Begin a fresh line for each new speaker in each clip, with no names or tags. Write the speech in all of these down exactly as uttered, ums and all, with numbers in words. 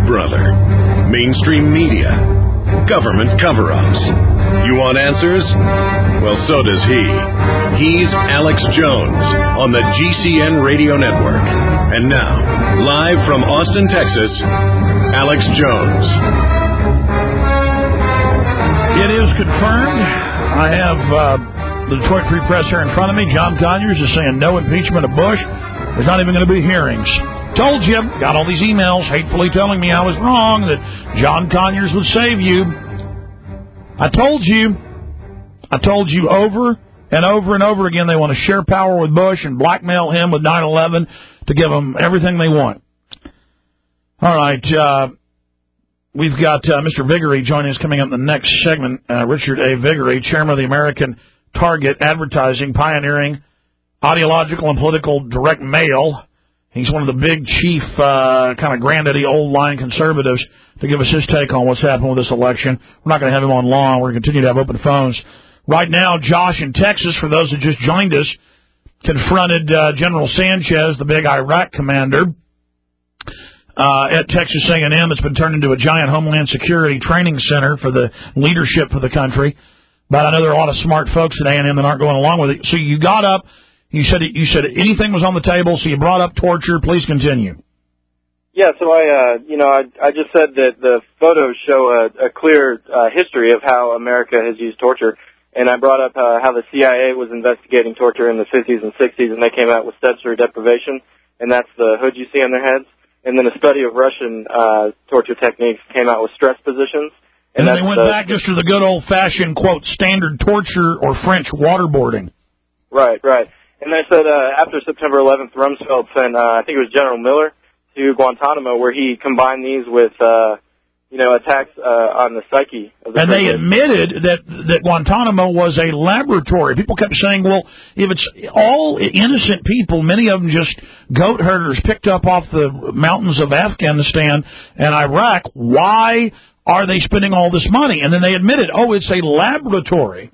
brother. Mainstream media. Government cover-ups. You want answers? Well, so does he. He's Alex Jones on the G C N Radio Network. And now, live from Austin, Texas, Alex Jones.
It is confirmed. I have uh, the Detroit Free Press here in front of me. John Conyers is saying no impeachment of Bush. There's not even going to be hearings. Told you. Got all these emails hatefully telling me I was wrong, that John Conyers would save you. I told you. I told you over and over and over again they want to share power with Bush and blackmail him with nine eleven to give them everything they want. All right. Uh, we've got uh, Mister Viguerie joining us coming up in the next segment. Uh, Richard A. Viguerie, chairman of the American Target Advertising, pioneering ideological and political direct mail. He's one of the big chief, uh, kind of granddaddy old line conservatives to give us his take on what's happened with this election. We're not going to have him on long. We're going to continue to have open phones. Right now, Josh in Texas, for those that just joined us, confronted uh, General Sanchez, the big Iraq commander, uh, at Texas A and M. It's been turned into a giant Homeland Security training center for the leadership for the country. But I know there are a lot of smart folks at A and M that aren't going along with it. So you got up. You said you said anything was on the table, so you brought up torture. Please continue.
Yeah, so I, uh, you know, I, I just said that the photos show a, a clear uh, history of how America has used torture, and I brought up uh, how the C I A was investigating torture in the fifties and sixties, and they came out with sensory deprivation, and that's the hood you see on their heads. And then a study of Russian uh, torture techniques came out with stress positions.
And, and then they went the, back just to the good old-fashioned, quote, standard torture or French waterboarding.
Right, right. And I said uh, after September eleventh, Rumsfeld sent, uh, I think it was General Miller, to Guantanamo, where he combined these with, uh, you know, attacks uh, on the psyche of the
And
prisoners.
they admitted that, that Guantanamo was a laboratory. People kept saying, well, if it's all innocent people, many of them just goat herders picked up off the mountains of Afghanistan and Iraq, why are they spending all this money? And then they admitted, oh, it's a laboratory.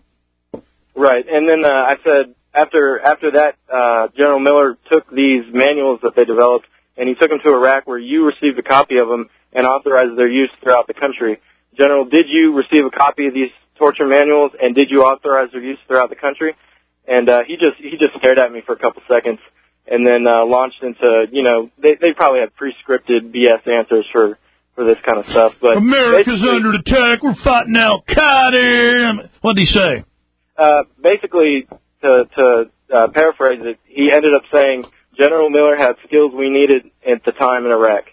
Right. And then uh, I said, After after that, uh, General Miller took these manuals that they developed, and he took them to Iraq, where you received a copy of them and authorized their use throughout the country. General, did you receive a copy of these torture manuals, and did you authorize their use throughout the country? And uh, he just he just stared at me for a couple seconds, and then uh, launched into, you know, they they probably have pre-scripted B S answers for, for this kind of stuff. But
America's under attack. We're fighting Al Qaeda. What did he say?
Uh, basically. To, to uh, paraphrase it, he ended up saying General Miller had skills we needed at the time in Iraq,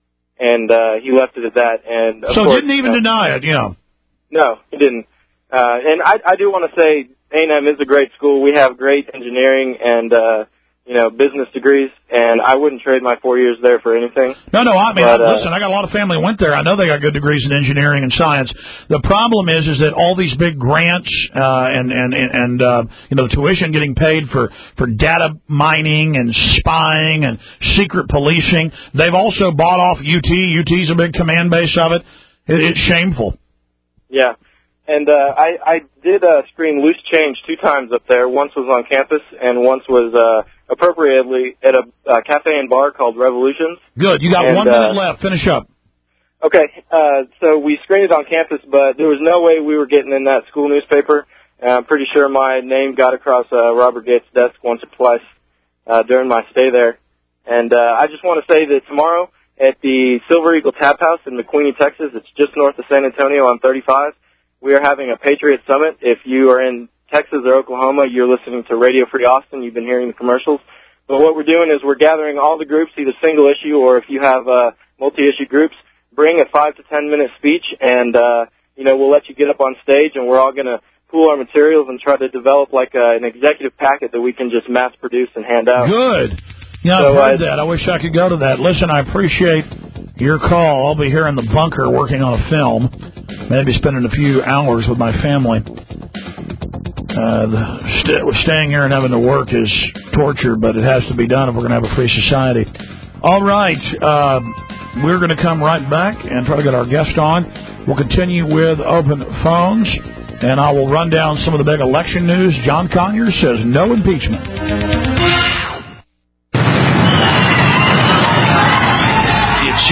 and uh, he left it at that. And of
so
course,
didn't even
uh,
deny it, yeah.
No, he didn't. Uh, and I, I do want to say A and M is a great school. We have great engineering and uh, you know, business degrees, and I wouldn't trade my four years there for anything.
No, no, I mean,
but, uh,
listen, I got a lot of family who went there. I know they got good degrees in engineering and science. The problem is, is that all these big grants uh, and and and uh, you know, tuition getting paid for for data mining and spying and secret policing. They've also bought off U T. U T's a big command base of it. it it's shameful.
Yeah. And uh, I, I did uh, screen Loose Change two times up there. Once was on campus, and once was uh, appropriately at a uh, cafe and bar called Revolutions.
Good. You got
and,
one minute
uh,
left. Finish up.
Okay. Uh, so we screened it on campus, but there was no way we were getting in that school newspaper. Uh, I'm pretty sure my name got across uh, Robert Gates' desk once or twice uh, during my stay there. And uh, I just want to say that tomorrow at the Silver Eagle Tap House in McQueenie, Texas, it's just north of San Antonio on thirty-five, we are having a Patriot Summit. If you are in Texas or Oklahoma, you're listening to Radio Free Austin. You've been hearing the commercials. But what we're doing is we're gathering all the groups, either single issue or if you have uh, multi-issue groups, bring a five to ten minute speech, and uh, you know, we'll let you get up on stage, and we're all going to pool our materials and try to develop like a, an executive packet that we can just mass produce and hand out.
Good. Yeah,
so,
I've heard
uh,
that. I wish I could go to that. Listen, I appreciate your call. I'll be here in the bunker working on a film, maybe spending a few hours with my family. Uh, the st- staying here and having to work is torture, but it has to be done if we're going to have a free society. All right. Uh, we're going to come right back and try to get our guest on. We'll continue with open phones, and I will run down some of the big election news. John Conyers says no impeachment. Here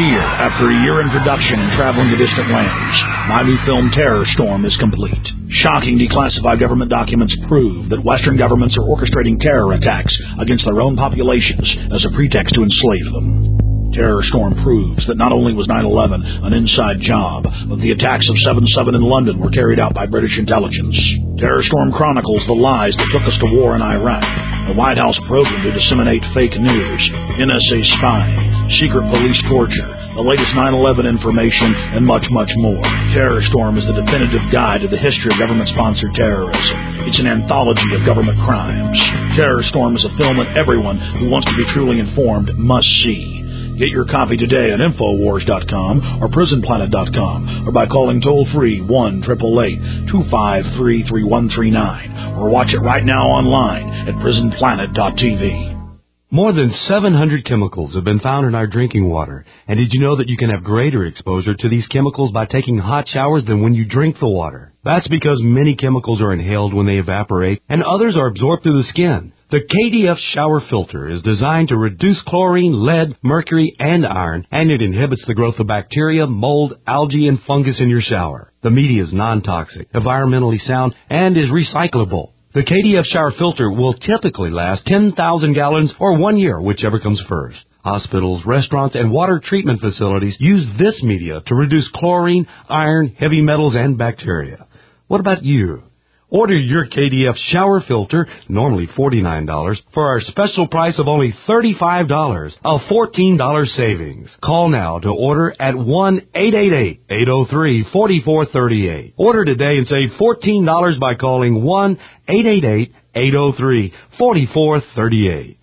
After a year in production and traveling to distant lands, my new film Terror Storm is complete. Shocking declassified government documents prove that Western governments are orchestrating terror attacks against their own populations as a pretext to enslave them. Terror Storm proves that not only was nine eleven an inside job, but the attacks of seven seven in London were carried out by British intelligence. Terror Storm chronicles the lies that took us to war in Iraq, the White House program to disseminate fake news, N S A spying, secret police torture, the latest nine eleven information, and much, much more. Terror Storm is the definitive guide to the history of government-sponsored terrorism. It's an anthology of government crimes. Terror Storm is a film that everyone who wants to be truly informed must see. Get your copy today at Infowars dot com or Prison Planet dot com or by calling toll-free one eight eight eight, two five three, three one three nine or watch it right now online at Prison Planet dot T V.
More than seven hundred chemicals have been found in our drinking water. And did you know that you can have greater exposure to these chemicals by taking hot showers than when you drink the water? That's because many chemicals are inhaled when they evaporate, and others are absorbed through the skin. The K D F shower filter is designed to reduce chlorine, lead, mercury, and iron, and it inhibits the growth of bacteria, mold, algae, and fungus in your shower. The media is non-toxic, environmentally sound, and is recyclable. The K D F shower filter will typically last ten thousand gallons or one year, whichever comes first. Hospitals, restaurants, and water treatment facilities use this media to reduce chlorine, iron, heavy metals, and bacteria. What about you? Order your K D F shower filter, normally forty-nine dollars, for our special price of only thirty-five dollars, a fourteen dollars savings. Call now to order at one eight eight eight, eight oh three, four four three eight. Order today and save fourteen dollars by calling one eight eight eight, eight oh three, four four three eight.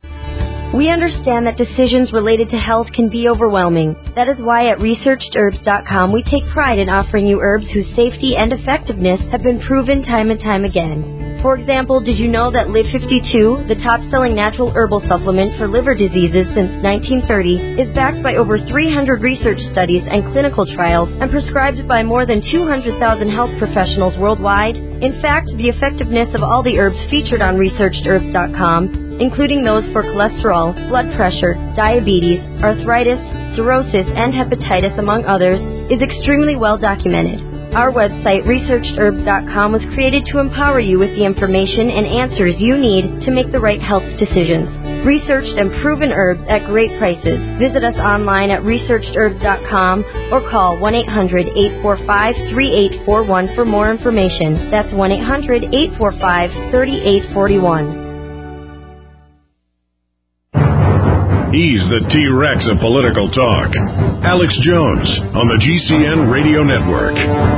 We understand that decisions related to health can be overwhelming. That is why at researched herbs dot com we take pride in offering you herbs whose safety and effectiveness have been proven time and time again. For example, did you know that Live fifty-two, the top-selling natural herbal supplement for liver diseases since nineteen thirty, is backed by over three hundred research studies and clinical trials and prescribed by more than two hundred thousand health professionals worldwide? In fact, the effectiveness of all the herbs featured on researched herbs dot com, including those for cholesterol, blood pressure, diabetes, arthritis, cirrhosis, and hepatitis, among others, is extremely well documented. Our website, researched herbs dot com, was created to empower you with the information and answers you need to make the right health decisions. Researched and proven herbs at great prices. Visit us online at researched herbs dot com or call one eight hundred, eight four five, three eight four one for more information. That's one eight hundred, eight four five, three eight four one.
He's the T-Rex of political talk. Alex Jones on the G C N Radio Network.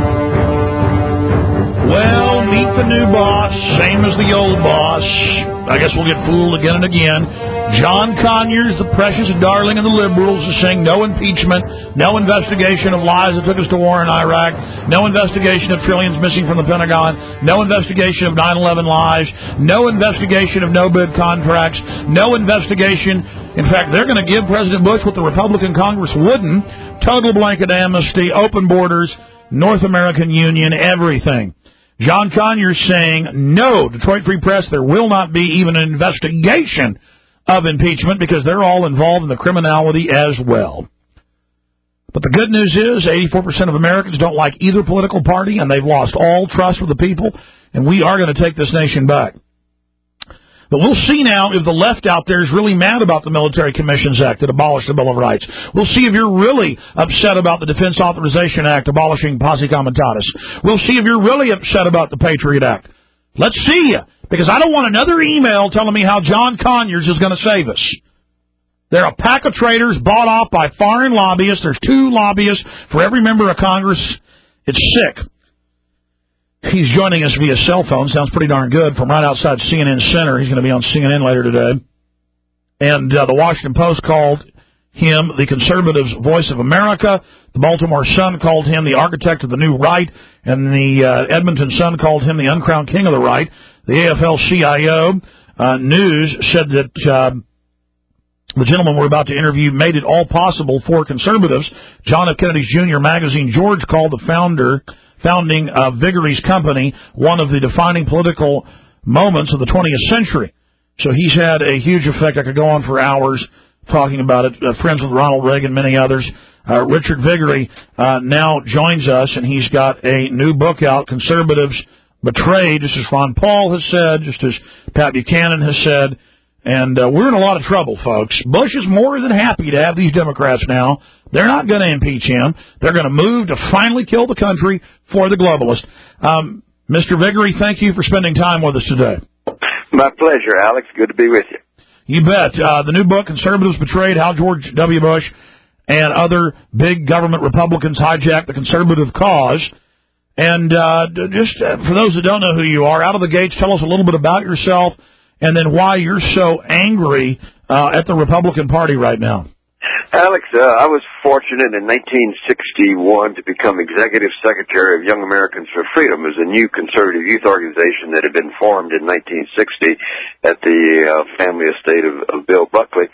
Well, meet the new boss, same as the old boss. I guess we'll get fooled again and again. John Conyers, the precious darling of the liberals, is saying no impeachment, no investigation of lies that took us to war in Iraq, no investigation of trillions missing from the Pentagon, no investigation of nine eleven lies, no investigation of no-bid contracts, no investigation. In fact, they're going to give President Bush what the Republican Congress wouldn't: total blanket amnesty, open borders, North American Union, everything. John Conyers saying, no, Detroit Free Press, there will not be even an investigation of impeachment because they're all involved in the criminality as well. But the good news is eighty-four percent of Americans don't like either political party, and they've lost all trust with the people, and we are going to take this nation back. But we'll see now if the left out there is really mad about the Military Commissions Act that abolished the Bill of Rights. We'll see if you're really upset about the Defense Authorization Act abolishing posse comitatus. We'll see if you're really upset about the Patriot Act. Let's see you, because I don't want another email telling me how John Conyers is going to save us. They're a pack of traitors bought off by foreign lobbyists. There's two lobbyists for every member of Congress. It's sick. He's joining us via cell phone. Sounds pretty darn good. From right outside C N N Center. He's going to be on C N N later today. And uh, the Washington Post called him the conservatives' voice of America. The Baltimore Sun called him the architect of the new right. And the uh, Edmonton Sun called him the uncrowned king of the right. The A F L C I O uh, News said that uh, the gentleman we're about to interview made it all possible for conservatives. John F. Kennedy's Junior magazine, George, called the founder... founding of Vigory's company one of the defining political moments of the twentieth century. So he's had a huge effect. I could go on for hours. talking about it, uh, friends with Ronald Reagan, many others. Uh, Richard Viguerie uh, now joins us, and he's got a new book out, Conservatives Betrayed, just as Ron Paul has said, just as Pat Buchanan has said. And uh, we're in a lot of trouble, folks. Bush is more than happy to have these Democrats now. They're not going to impeach him. They're going to move to finally kill the country for the globalists. Um, Mister Viguerie, thank you for spending time with us today.
My pleasure, Alex. Good to be with you.
You bet. Uh, the new book, Conservatives Betrayed, How George W. Bush and Other Big Government Republicans Hijacked the Conservative Cause. And uh, just uh, for those that don't know who you are, out of the gates, tell us a little bit about yourself and then why you're so angry uh, at the Republican Party right now.
Alex, uh, I was fortunate in nineteen sixty-one to become Executive Secretary of Young Americans for Freedom. It was a new conservative youth organization that had been formed in nineteen sixty at the uh, family estate of, of Bill Buckley.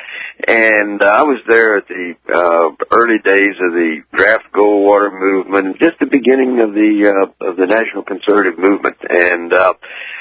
And uh, I was there at the uh, early days of the draft Goldwater movement, just the beginning of the uh, of the national conservative movement. And uh,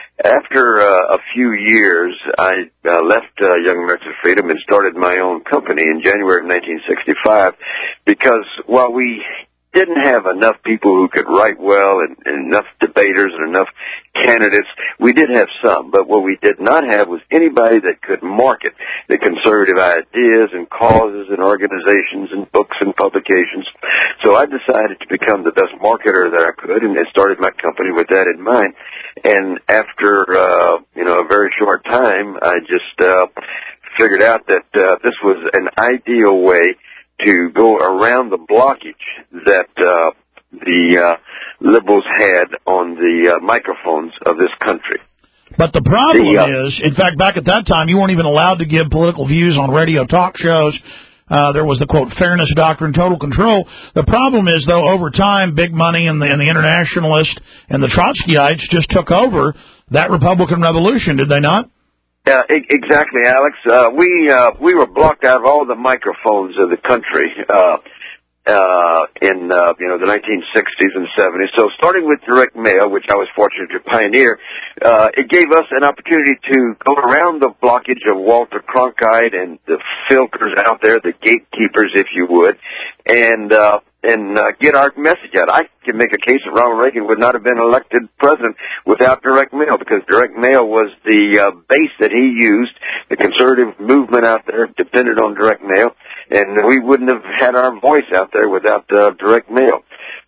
After uh, a few years, I uh, left uh, Young Americans for Freedom and started my own company in January of nineteen sixty-five because while we didn't have enough people who could write well and, and enough debaters and enough candidates, we did have some, but what we did not have was anybody that could market the conservative ideas and causes and organizations and books and publications. So I decided to become the best marketer that I could, and I started my company with that in mind. And after, uh, you know, a very short time, I just uh, figured out that uh, this was an ideal way to go around the blockage that uh, the uh, liberals had on the uh, microphones of this country.
But the problem
the, uh,
is, in fact, back at that time, you weren't even allowed to give political views on radio talk shows. Uh, there was the, quote, fairness doctrine, total control. The problem is, though, over time, big money and the, and the internationalists and the Trotskyites just took over that Republican revolution, did they not?
Yeah, exactly, Alex. Uh, we uh, we were blocked out of all the microphones of the country uh, uh, in uh, you know the nineteen sixties and seventies. So, starting with direct mail, which I was fortunate to pioneer, uh, it gave us an opportunity to go around the blockage of Walter Cronkite and the filters out there, the gatekeepers, if you would, and uh, and uh, get our message out. I can make a case that Ronald Reagan would not have been elected president without direct mail, because direct mail was the uh, base that he used. The conservative movement out there depended on direct mail, and we wouldn't have had our voice out there without uh, direct mail.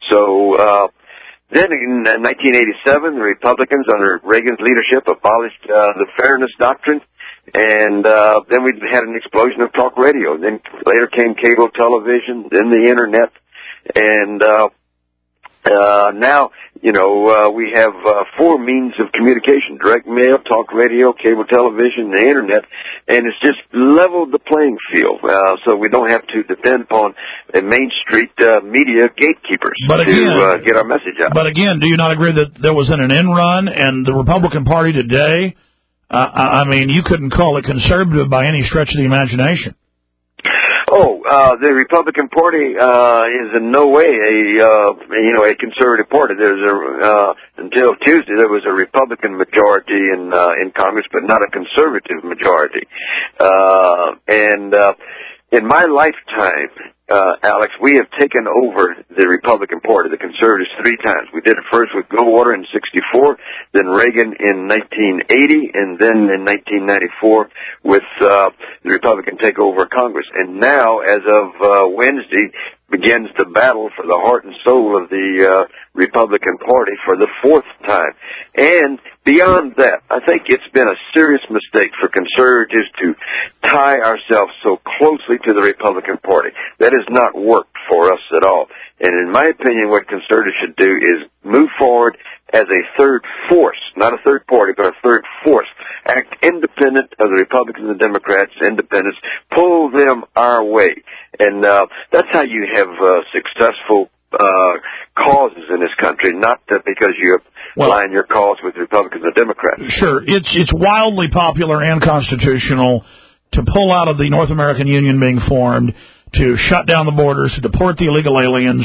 So uh, then in uh, nineteen eighty-seven, the Republicans under Reagan's leadership abolished uh, the fairness doctrine. And uh, then we had an explosion of talk radio. Then later came cable television, then the Internet. And uh, uh, now, you know, uh, we have uh, four means of communication: direct mail, talk radio, cable television, the Internet. And it's just leveled the playing field. Uh, so we don't have to depend upon uh, Main Street uh, media gatekeepers
but again,
to uh, get our message out.
But again, do you not agree that there was an end run, and the Republican Party today, Uh, I mean, you couldn't call it conservative by any stretch of the imagination.
Oh, uh, the Republican Party uh, is in no way a uh, you know a conservative party. There's a uh, until Tuesday there was a Republican majority in uh, in Congress, but not a conservative majority. Uh, and uh, in my lifetime, uh, Alex, we have taken over the Republican Party, the conservatives, three times. We did it first with Goldwater in sixty-four, then Reagan in nineteen eighty, and then in nineteen ninety-four with uh, the Republican takeover of Congress. And now, as of uh, Wednesday, begins the battle for the heart and soul of the uh, Republican Party for the fourth time. And beyond that, I think it's been a serious mistake for conservatives to tie ourselves so closely to the Republican Party. That has not worked for us at all. And in my opinion, what conservatives should do is move forward as a third force, not a third party, but a third force. Act independent of the Republicans and Democrats, independents, pull them our way. And uh, that's how you have uh, successful uh, causes in this country, not that because you
well,
align your cause with Republicans and Democrats.
Sure. It's, it's wildly popular and constitutional to pull out of the North American Union being formed, to shut down the borders, to deport the illegal aliens,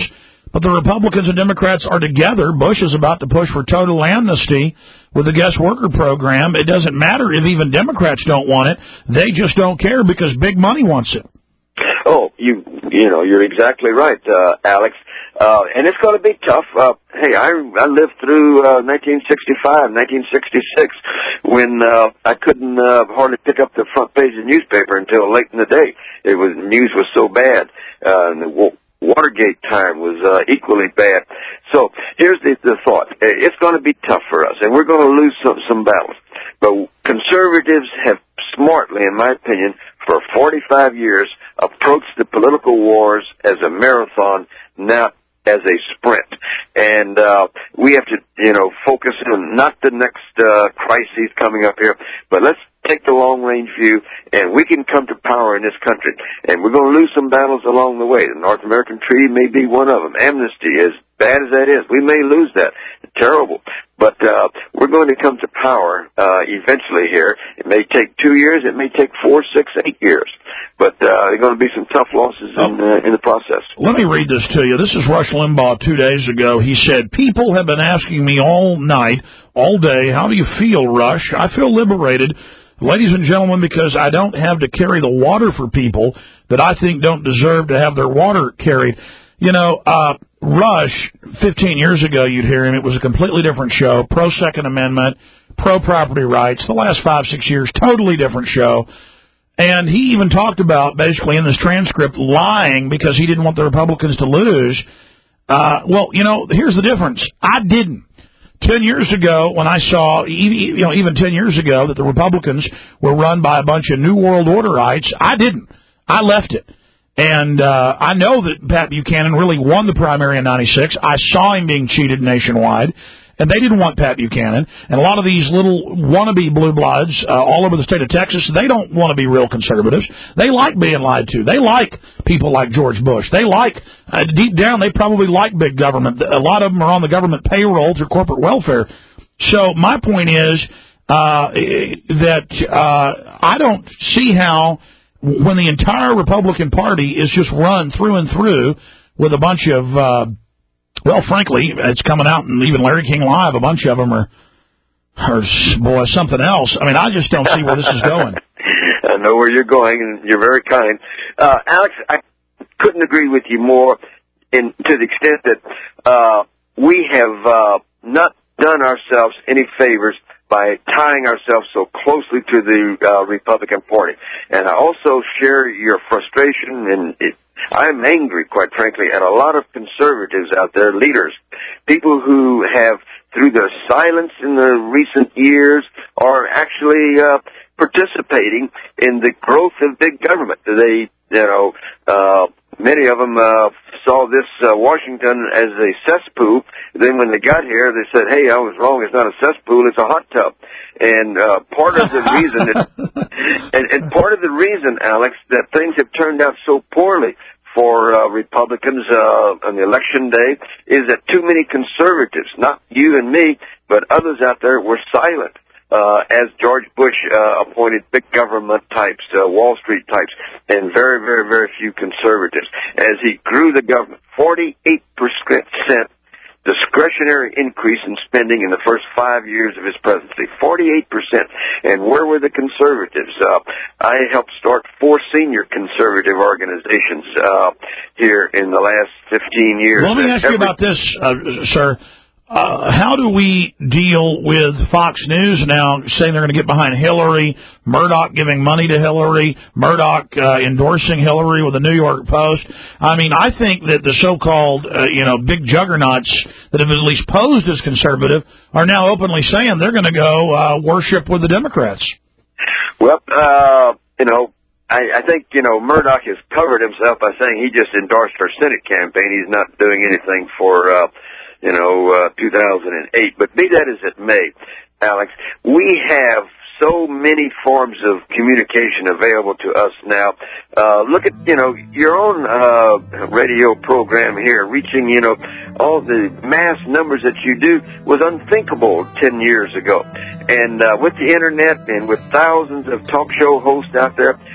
But the Republicans and Democrats are together. Bush is about to push for total amnesty with the guest worker program. It doesn't matter if even Democrats don't want it. They just don't care because big money wants it.
Oh, you you know, you're exactly right, uh, Alex. Uh, and it's going to be tough. Uh, hey, I, I lived through uh, nineteen sixty-five, nineteen sixty-six, when uh, I couldn't uh, hardly pick up the front page of the newspaper until late in the day. It was news was so bad. Uh, and the Watergate time was uh, equally bad. So here's the, the thought. It's going to be tough for us, and we're going to lose some, some battles. But conservatives have smartly, in my opinion, for forty-five years, approached the political wars as a marathon, not as a sprint. And uh, we have to, you know, focus on not the next uh, crises coming up here, but let's take the long-range view, and we can come to power in this country. And we're going to lose some battles along the way. The North American Treaty may be one of them. Amnesty, as bad as that is, we may lose that. Terrible. But uh, we're going to come to power uh, eventually here. It may take two years. It may take four, six, eight years. But uh, there are going to be some tough losses in, uh, in the process.
Let me read this to you. This is Rush Limbaugh two days ago. He said, people have been asking me all night, all day, how do you feel, Rush? I feel liberated, ladies and gentlemen, because I don't have to carry the water for people that I think don't deserve to have their water carried. You know, uh, Rush, fifteen years ago, you'd hear him. It was a completely different show, pro-Second Amendment, pro-property rights. The last five, six years, totally different show. And he even talked about, basically, in this transcript, lying because he didn't want the Republicans to lose. Uh, well, you know, here's the difference. I didn't. Ten years ago, when I saw, you know, even ten years ago, that the Republicans were run by a bunch of New World Orderites, I didn't. I left it. And uh, I know that Pat Buchanan really won the primary in ninety-six. I saw him being cheated nationwide, and they didn't want Pat Buchanan. And a lot of these little wannabe blue bloods uh, all over the state of Texas, they don't want to be real conservatives. They like being lied to. They like people like George Bush. They like, uh, deep down, they probably like big government. A lot of them are on the government payroll through corporate welfare. So my point is uh, that uh, I don't see how, when the entire Republican Party is just run through and through with a bunch of, uh, well, frankly, it's coming out, and even Larry King Live, a bunch of them are, are, boy, something else. I mean, I just don't see where this is going.
I know where you're going, and you're very kind. Uh, Alex, I couldn't agree with you more in, to the extent that uh, we have uh, not done ourselves any favors by tying ourselves so closely to the uh, Republican Party. And I also share your frustration, and it, I'm angry, quite frankly, at a lot of conservatives out there, leaders, people who have, through their silence in the recent years, are actually uh, participating in the growth of big government. They, you know, uh, many of them uh, saw this uh, Washington as a cesspool. Then when they got here, they said, hey, I was wrong. It's not a cesspool. It's a hot tub. And uh, part of the reason, that, and, and part of the reason, Alex, that things have turned out so poorly for uh, Republicans uh, on the election day is that too many conservatives, not you and me, but others out there, were silent. Uh, as George Bush uh, appointed big government types, uh, Wall Street types, and very, very, very few conservatives. As he grew the government, forty-eight percent discretionary increase in spending in the first five years of his presidency. forty-eight percent. And where were the conservatives? Uh, I helped start four senior conservative organizations uh, here in the last fifteen years.
Well, let me ask Every- you about this, uh, sir. Uh, how do we deal with Fox News now saying they're going to get behind Hillary, Murdoch giving money to Hillary, Murdoch uh, endorsing Hillary with the New York Post? I mean, I think that the so-called, uh, you know, big juggernauts that have at least posed as conservative are now openly saying they're going to go uh, worship with the Democrats.
Well, uh, you know, I, I think, you know, Murdoch has covered himself by saying he just endorsed our Senate campaign. He's not doing anything for uh you know, uh, two thousand eight. But be that as it may, Alex, we have so many forms of communication available to us now. Uh, look at, you know, your own uh, radio program here, reaching, you know, all the mass numbers that you do was unthinkable ten years ago. And uh, with the Internet and with thousands of talk show hosts out there,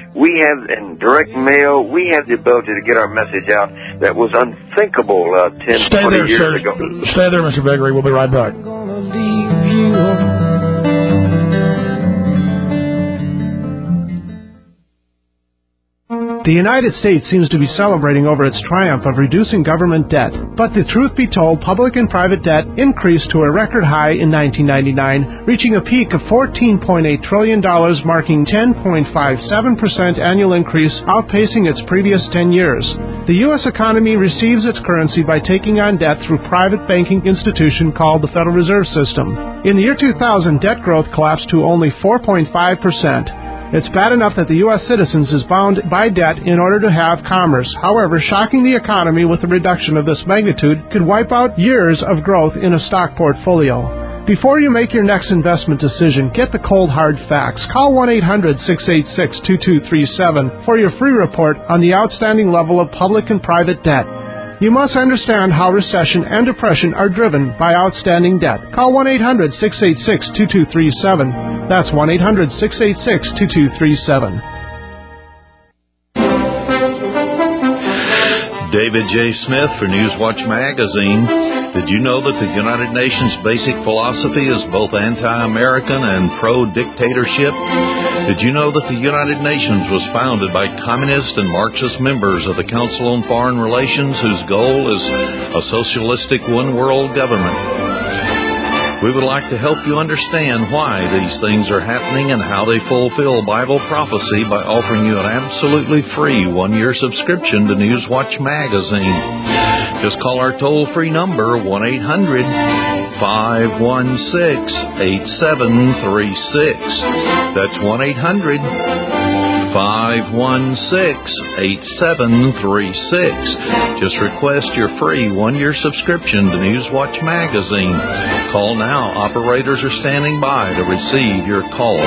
We have, in direct mail, we have the ability to get our message out that was unthinkable uh, ten,
Stay
twenty
there,
years
sir.
ago.
Stay there, Mister Begley. We'll be right back.
The United States seems to be celebrating over its triumph of reducing government debt. But the truth be told, public and private debt increased to a record high in nineteen ninety-nine, reaching a peak of fourteen point eight trillion dollars, marking ten point five seven percent annual increase, outpacing its previous ten years. The U S economy receives its currency by taking on debt through private banking institution called the Federal Reserve System. In the year two thousand, debt growth collapsed to only four point five percent. It's bad enough that the U S citizens is bound by debt in order to have commerce. However, shocking the economy with a reduction of this magnitude could wipe out years of growth in a stock portfolio. Before you make your next investment decision, get the cold hard facts. Call one eight hundred six eight six two two three seven for your free report on the outstanding level of public and private debt. You must understand how recession and depression are driven by outstanding debt. Call one eight hundred six eight six two two three seven. That's one eight hundred six eight six two two three seven.
David J. Smith for Newswatch Magazine. Did you know that the United Nations' basic philosophy is both anti-American and pro-dictatorship? Did you know that the United Nations was founded by communist and Marxist members of the Council on Foreign Relations, whose goal is a socialistic one-world government? We would like to help you understand why these things are happening and how they fulfill Bible prophecy by offering you an absolutely free one-year subscription to Newswatch Magazine. Just call our toll-free number, one eight hundred five one six eight seven three six. That's one eight hundred five one six eight seven three six. Just request your free one-year subscription to Newswatch Magazine. Call now. Operators are standing by to receive your call.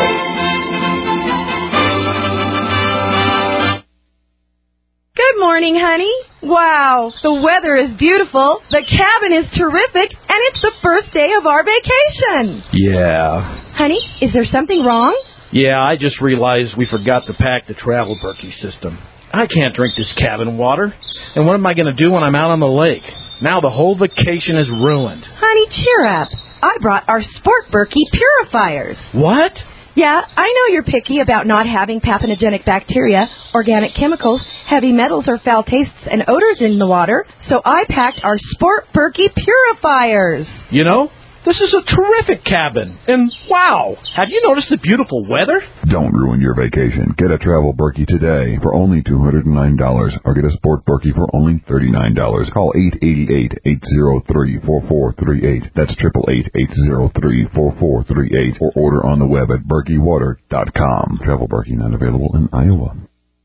Good morning, honey. Wow, the weather is beautiful, the cabin is terrific, and it's the first day of our vacation.
Yeah.
Honey, is there something wrong?
Yeah, I just realized we forgot to pack the travel Berkey system. I can't drink this cabin water. And what am I going to do when I'm out on the lake? Now the whole vacation is ruined.
Honey, cheer up. I brought our Sport Berkey purifiers.
What?
Yeah, I know you're picky about not having pathogenic bacteria, organic chemicals, heavy metals, or foul tastes and odors in the water, so I packed our Sport Berkey purifiers.
You know, this is a terrific cabin. And wow, have you noticed the beautiful weather?
Don't ruin your vacation. Get a Travel Berkey today for only two hundred nine dollars or get a Sport Berkey for only thirty-nine dollars. Call eight eight eight, eight zero three, four four three eight. That's eight eight eight, eight zero three, four four three eight or order on the web at berkey water dot com. Travel Berkey not available in Iowa.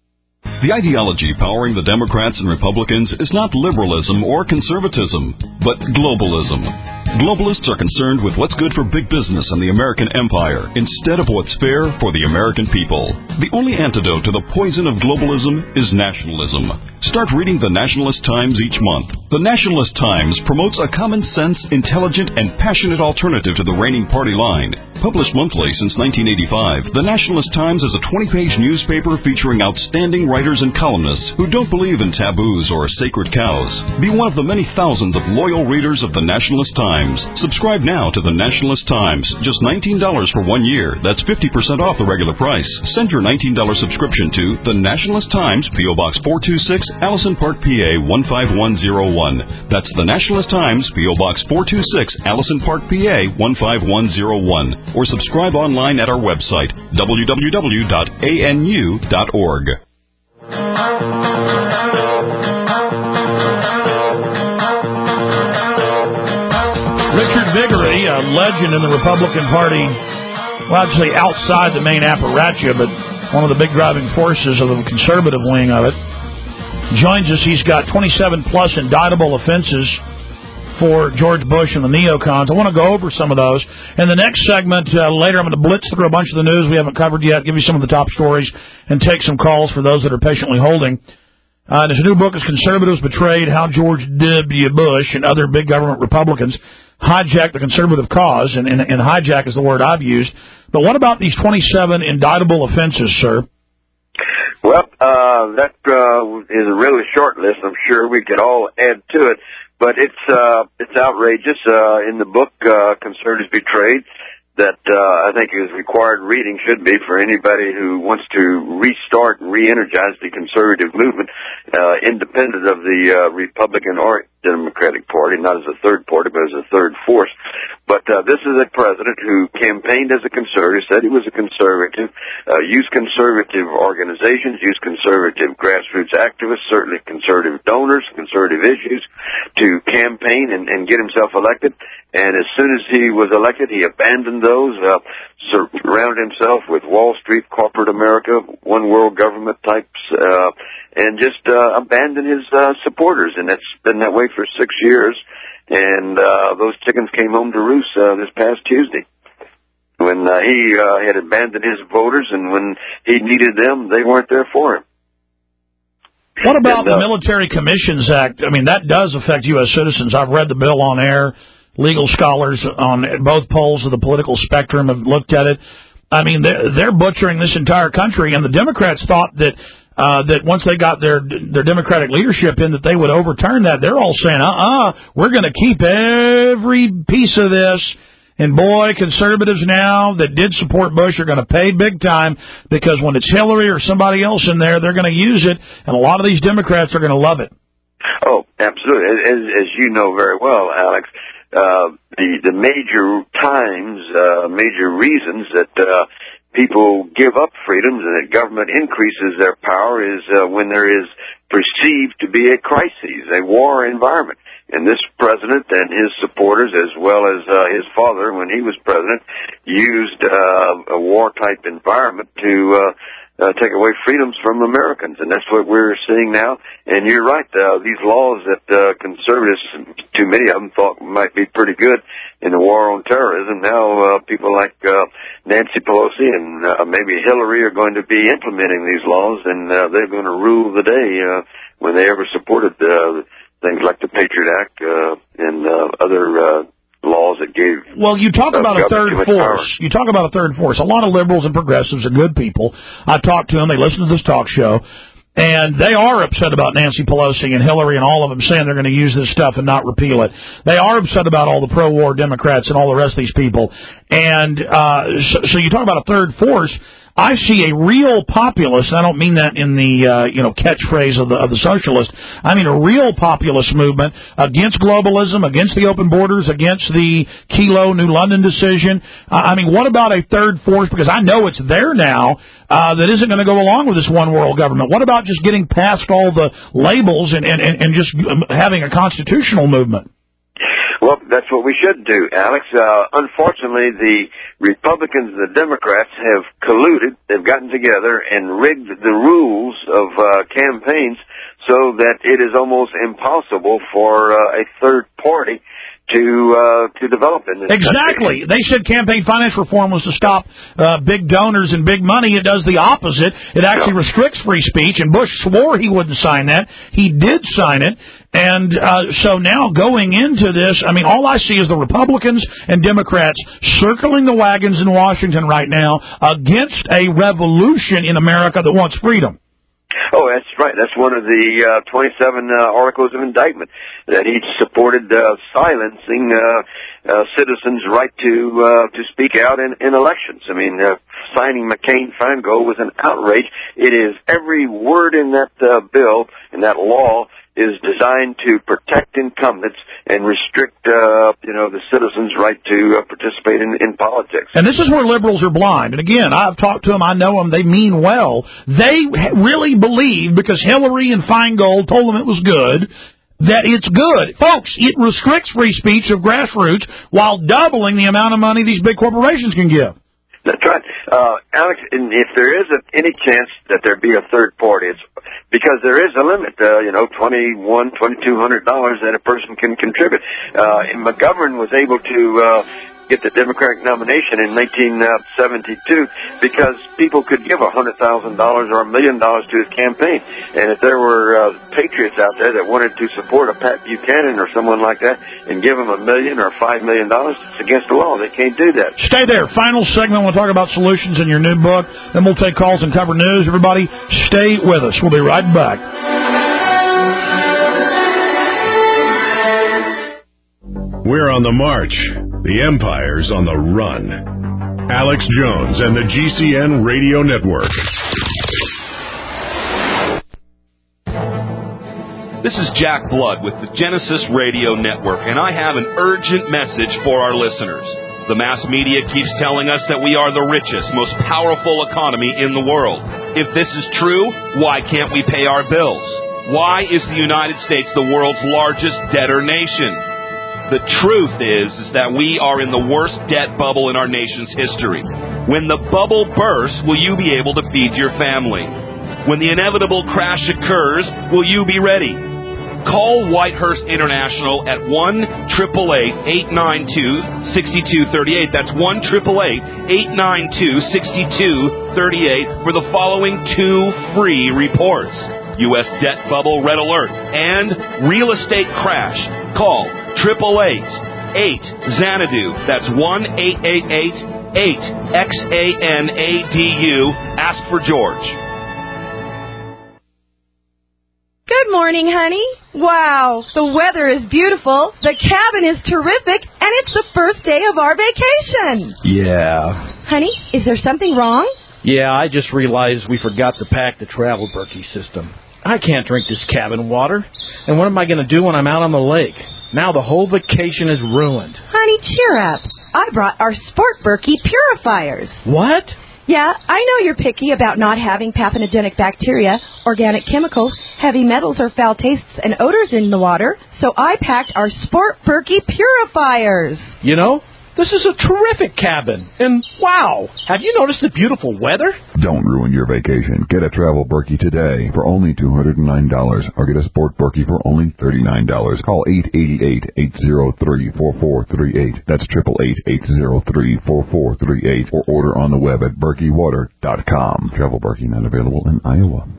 The ideology powering the Democrats and Republicans is not liberalism or conservatism, but globalism. Globalists are concerned with what's good for big business and the American empire instead of what's fair for the American people. The only antidote to the poison of globalism is nationalism. Start reading the Nationalist Times each month. The Nationalist Times promotes a common sense, intelligent, and passionate alternative to the reigning party line. Published monthly since nineteen eighty-five, the Nationalist Times is a twenty-page newspaper featuring outstanding writers and columnists who don't believe in taboos or sacred cows. Be one of the many thousands of loyal readers of the Nationalist Times. Subscribe now to the Nationalist Times. Just nineteen dollars for one year. That's fifty percent off the regular price. Send your nineteen dollars subscription to the Nationalist Times, P O. Box four two six, Allison Park, P A one five one zero one. That's the Nationalist Times, P O. Box four two six, Allison Park, P A one five one zero one. Or subscribe online at our website, w w w dot a n u dot org.
Richard Viguerie, a legend in the Republican Party, well, I'd say outside the main apparatus, but one of the big driving forces of the conservative wing of it, joins us. He's got twenty-seven plus indictable offenses for George Bush and the neocons. I want to go over some of those. In the next segment, uh, later, I'm going to blitz through a bunch of the news we haven't covered yet, give you some of the top stories, and take some calls for those that are patiently holding. Uh, his new book is Conservatives Betrayed, How George W. Bush and Other Big Government Republicans Hijacked the Conservative Cause, and, and, and hijack is the word I've used. But what about these twenty-seven indictable offenses, sir?
Well, uh, that uh, is a really short list. I'm sure we could all add to it, but it's uh, it's outrageous. Uh, in the book, uh, Conservatives Betrayed, that uh, I think is required reading, should be, for anybody who wants to restart and re-energize the conservative movement, uh, independent of the uh, Republican or Democratic Party, not as a third party, but as a third force. But uh, this is a president who campaigned as a conservative, said he was a conservative, uh, used conservative organizations, used conservative grassroots activists, certainly conservative donors, conservative issues, to campaign and, and get himself elected. And as soon as he was elected, he abandoned those, uh, surrounded himself with Wall Street, corporate America, one world government types, uh, and just uh, abandoned his uh, supporters. And that's been that way for six years. And uh, those chickens came home to roost uh, this past Tuesday, when uh, he uh, had abandoned his voters, and when he needed them, they weren't there for him.
What about
and, uh,
the Military Commissions Act? I mean, that does affect U S citizens. I've read the bill on air. Legal scholars on both poles of the political spectrum have looked at it. I mean, they're, they're butchering this entire country, and the Democrats thought that uh, that once they got their their Democratic leadership in, that they would overturn that. They're all saying, uh-uh, we're going to keep every piece of this. And, boy, conservatives now that did support Bush are going to pay big time, because when it's Hillary or somebody else in there, they're going to use it, and a lot of these Democrats are going to love it.
Oh, absolutely. As, as you know very well, Alex, uh, the, the major times, uh, major reasons that uh, people give up freedoms and that government increases their power is uh, when there is perceived to be a crisis, a war environment. And this president and his supporters, as well as uh, his father, when he was president, used uh, a war-type environment to uh, uh, take away freedoms from Americans. And that's what we're seeing now. And you're right, uh, these laws that uh, conservatives, too many of them, thought might be pretty good in the war on terrorism, now uh, people like uh, Nancy Pelosi and uh, maybe Hillary are going to be implementing these laws, and uh, they're going to rule the day uh, when they ever supported uh, things like the Patriot Act uh, and uh, other uh, laws that gave.
Well, you talk
uh,
about a third force. Power. You talk about a third force. A lot of liberals and progressives are good people. I talk to them. They listen to this talk show. And they are upset about Nancy Pelosi and Hillary and all of them saying they're going to use this stuff and not repeal it. They are upset about all the pro-war Democrats and all the rest of these people. And uh, so, so you talk about a third force. I see a real populist, and I don't mean that in the uh, you know catchphrase of the of the socialist. I mean a real populist movement against globalism, against the open borders, against the Kelo New London decision. Uh, I mean, what about a third force? Because I know it's there now uh, that isn't going to go along with this one world government. What about just getting past all the labels and and, and just having a constitutional movement?
Well, that's what we should do, Alex. Uh, unfortunately, the Republicans and the Democrats have colluded. They've gotten together and rigged the rules of uh, campaigns so that it is almost impossible for uh, a third party to uh, to develop in this
Exactly.
country.
They said campaign finance reform was to stop uh, big donors and big money. It does the opposite. It actually no. restricts free speech, and Bush swore he wouldn't sign that. He did sign it. And uh, so now going into this, I mean, all I see is the Republicans and Democrats circling the wagons in Washington right now against a revolution in America that wants freedom.
Oh, that's right. That's one of the uh, twenty-seven uh, articles of indictment, that he supported uh, silencing uh, uh, citizens' right to uh, to speak out in, in elections. I mean, uh, signing McCain-Feingold was an outrage. It is every word in that uh, bill, in that law, is designed to protect incumbents and restrict, uh, you know, the citizens' right to uh, participate in, in politics.
And this is where liberals are blind. And again, I've talked to them. I know them. They mean well. They really believe, because Hillary and Feingold told them it was good, that it's good. Folks, it restricts free speech of grassroots while doubling the amount of money these big corporations can give.
That's right. Uh, Alex, and if there is a, any chance that there be a third party, it's because there is a limit, uh, you know, twenty-one, twenty-two hundred dollars that a person can contribute. Uh, and McGovern was able to uh, get the Democratic nomination in nineteen seventy-two because people could give one hundred thousand dollars or a million dollars to his campaign. And if there were uh, patriots out there that wanted to support a Pat Buchanan or someone like that and give him a million or five million dollars, it's against the law. They can't do that.
Stay there. Final segment. We'll talk about solutions in your new book. Then we'll take calls and cover news. Everybody, stay with us. We'll be right back.
We're on the march. The Empire's on the run. Alex Jones and the G C N Radio Network.
This is Jack Blood with the Genesis Radio Network, and I have an urgent message for our listeners. The mass media keeps telling us that we are the richest, most powerful economy in the world. If this is true, why can't we pay our bills? Why is the United States the world's largest debtor nation? The truth is, is that we are in the worst debt bubble in our nation's history. When the bubble bursts, will you be able to feed your family? When the inevitable crash occurs, will you be ready? Call Whitehurst International at one eight eight eight, eight nine two, six two three eight. That's one eight eight eight, eight nine two, six two three eight for the following two free reports. U S debt bubble red alert and real estate crash. Call eight eight eight, eight Xanadu. That's one eight eight eight, eight X A N A D U. Ask for George.
Good morning, honey. Wow, the weather is beautiful, the cabin is terrific, and it's the first day of our vacation.
Yeah.
Honey, is there something wrong?
Yeah, I just realized we forgot to pack the travel Berkey system. I can't drink this cabin water. And what am I going to do when I'm out on the lake? Now the whole vacation is ruined.
Honey, cheer up. I brought our Sport Berkey purifiers.
What?
Yeah, I know you're picky about not having pathogenic bacteria, organic chemicals, heavy metals, or foul tastes and odors in the water, so I packed our Sport Berkey purifiers.
You know, this is a terrific cabin. And wow, have you noticed the beautiful weather?
Don't ruin your vacation. Get a travel Berkey today for only two hundred nine dollars or get a Sport Berkey for only thirty-nine dollars. Call eight eight eight, eight zero three, four four three eight. That's eight eight eight, eight zero three, four four three eight or order on the web at berkey water dot com. Travel Berkey not available in Iowa.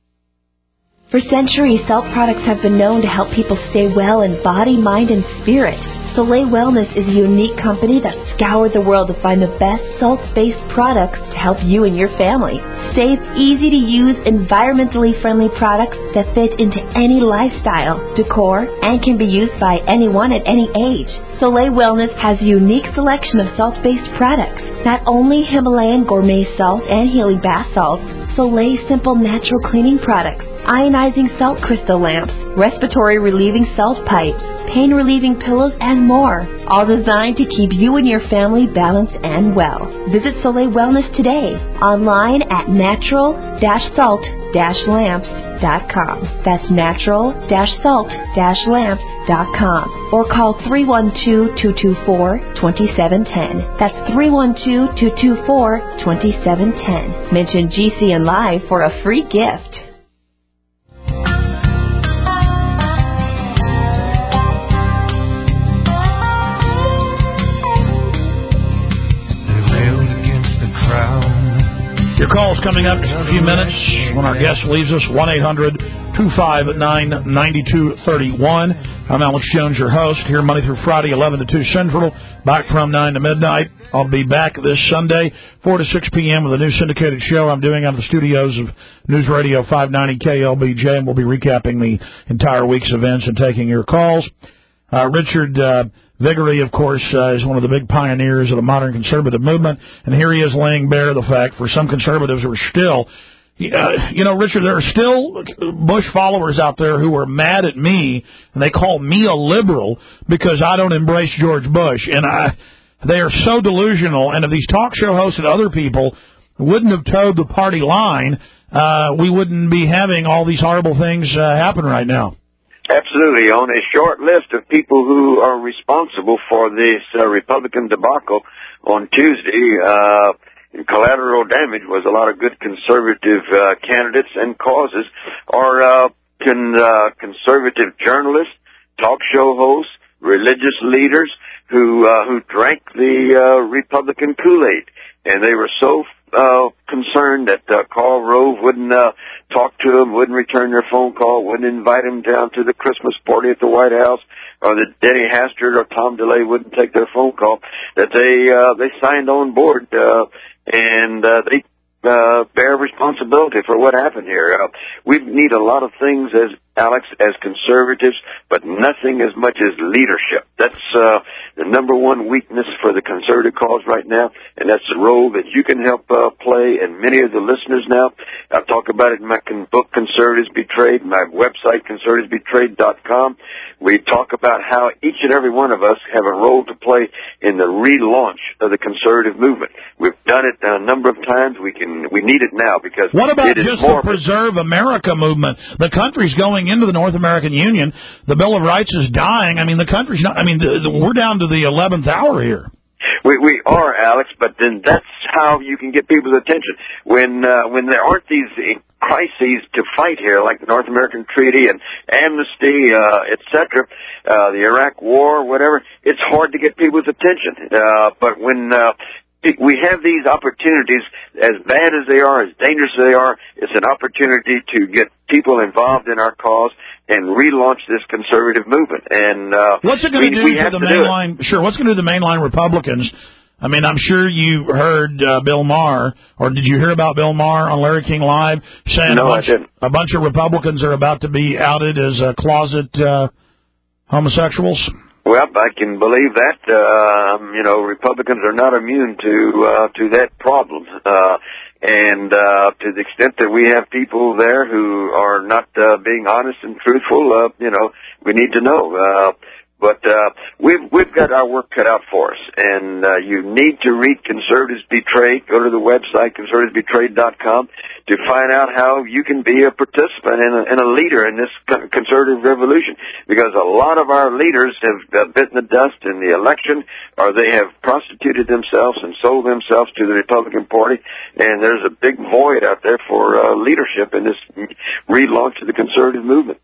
For centuries, salt products have been known to help people stay well in body, mind, and spirit. Soleil Wellness is a unique company that scoured the world to find the best salt-based products to help you and your family. Safe, easy-to-use, environmentally friendly products that fit into any lifestyle, decor, and can be used by anyone at any age. Soleil Wellness has a unique selection of salt-based products. Not only Himalayan gourmet salt and healing bath salts, Soleil Simple Natural Cleaning Products, ionizing salt crystal lamps, respiratory relieving salt pipes, pain relieving pillows, and more. All designed to keep you and your family balanced and well. Visit Soleil Wellness today, online at natural dash salt dash lamps dot com. That's natural dash salt dash lamps dot com. Or call three one two, two two four, two seven one zero. That's three one two, two two four, two seven one zero. Mention G C N Live for a free gift.
Your call's coming up in a few minutes when our guest leaves us. one eight hundred, two five nine, nine two three one. I'm Alex Jones, your host, here Monday through Friday, eleven to two Central, back from nine to midnight. I'll be back this Sunday, four to six p.m. with a new syndicated show I'm doing out of the studios of News Radio five ninety K L B J, and we'll be recapping the entire week's events and taking your calls. Uh, Richard uh, Viguerie, of course, uh, is one of the big pioneers of the modern conservative movement, and here he is laying bare the fact for some conservatives who are still, uh, you know, Richard, there are still Bush followers out there who are mad at me, and they call me a liberal because I don't embrace George Bush, and I, they are so delusional, and if these talk show hosts and other people wouldn't have towed the party line, uh, we wouldn't be having all these horrible things uh, happen right now.
Absolutely. On a short list of people who are responsible for this uh, Republican debacle on Tuesday, uh, collateral damage was a lot of good conservative uh, candidates and causes, are uh, con- uh, conservative journalists, talk show hosts, religious leaders who uh, who drank the uh, Republican Kool-Aid, and they were so uh, concerned that uh, Karl Rove wouldn't uh, talk to them, wouldn't return their phone call, wouldn't invite them down to the Christmas party at the White House, or that Denny Hastert or Tom DeLay wouldn't take their phone call, that they uh, they signed on board, uh, and uh, they uh, bear responsibility for what happened here. Uh, we need a lot of things, as Alex, as conservatives, but nothing as much as leadership. That's uh, the number one weakness for the conservative cause right now, and that's the role that you can help uh, play, and many of the listeners now. I talk about it in my con- book, Conservatives Betrayed, my website, conservatives betrayed dot com. We talk about how each and every one of us have a role to play in the relaunch of the conservative movement. We've done it a number of times. We can, we need it now because
what about
it is
just
more
the Preserve America movement? The country's going into the North American Union. The Bill of Rights is dying. I mean, the country's not. I mean, the, the, we're down to the eleventh hour here.
We we are, Alex, but then that's how you can get people's attention. When uh, when there aren't these crises to fight here, like the North American Treaty and amnesty, uh, et cetera, uh, the Iraq War, whatever, it's hard to get people's attention. Uh, but when uh, we have these opportunities, as bad as they are, as dangerous as they are, it's an opportunity to get people involved in our cause and relaunch this conservative movement. And uh,
what's it going to do
we
to
have
the
to do
mainline? Sure, what's going to do to the mainline Republicans? I mean, I'm sure you heard uh, Bill Maher, or did you hear about Bill Maher on Larry King Live saying
no,
a, bunch,
I didn't.
a bunch of Republicans are about to be outed as uh, closet uh, homosexuals?
Well, I can believe that. Uh, you know, Republicans are not immune to uh, to that problem. Uh, and uh, to the extent that we have people there who are not uh, being honest and truthful, uh, you know, we need to know. Uh, But uh, we've we've got our work cut out for us, and uh, you need to read Conservatives Betrayed. Go to the website, conservatives betrayed dot com, to find out how you can be a participant and a, and a leader in this conservative revolution. Because a lot of our leaders have uh, bitten the dust in the election, or they have prostituted themselves and sold themselves to the Republican Party, and there's a big void out there for uh, leadership in this relaunch of the conservative movement.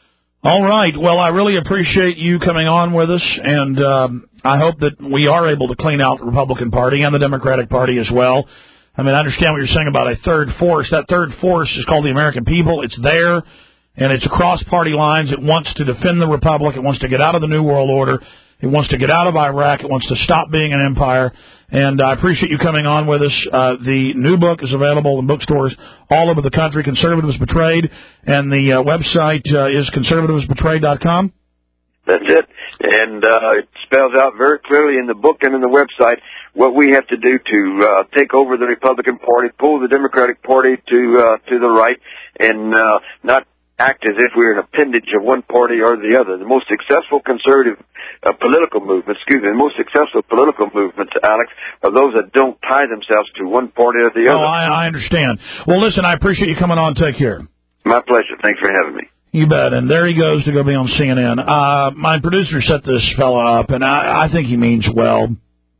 All right. Well, I really appreciate you coming on with us, and um, I hope that we are able to clean out the Republican Party and the Democratic Party as well. I mean, I understand what you're saying about a third force. That third force is called the American people. It's there, and it's across party lines. It wants to defend the Republic. It wants to get out of the New World Order. It wants to get out of Iraq. It wants to stop being an empire. And I appreciate you coming on with us. Uh, the new book is available in bookstores all over the country, Conservatives Betrayed, and the uh, website uh, is conservatives betrayed dot com.
That's it. And uh, it spells out very clearly in the book and in the website what we have to do to uh, take over the Republican Party, pull the Democratic Party to uh, to the right, and uh, not act as if we're an appendage of one party or the other. The most successful conservative uh, political movements, excuse me, the most successful political movements, Alex, are those that don't tie themselves to one party or the other.
Oh, I, I understand. Well, listen, I appreciate you coming on. Take care.
My pleasure. Thanks for having me.
You bet. And there he goes to go be on C N N. Uh, my producer set this fella up, and I, I think he means well.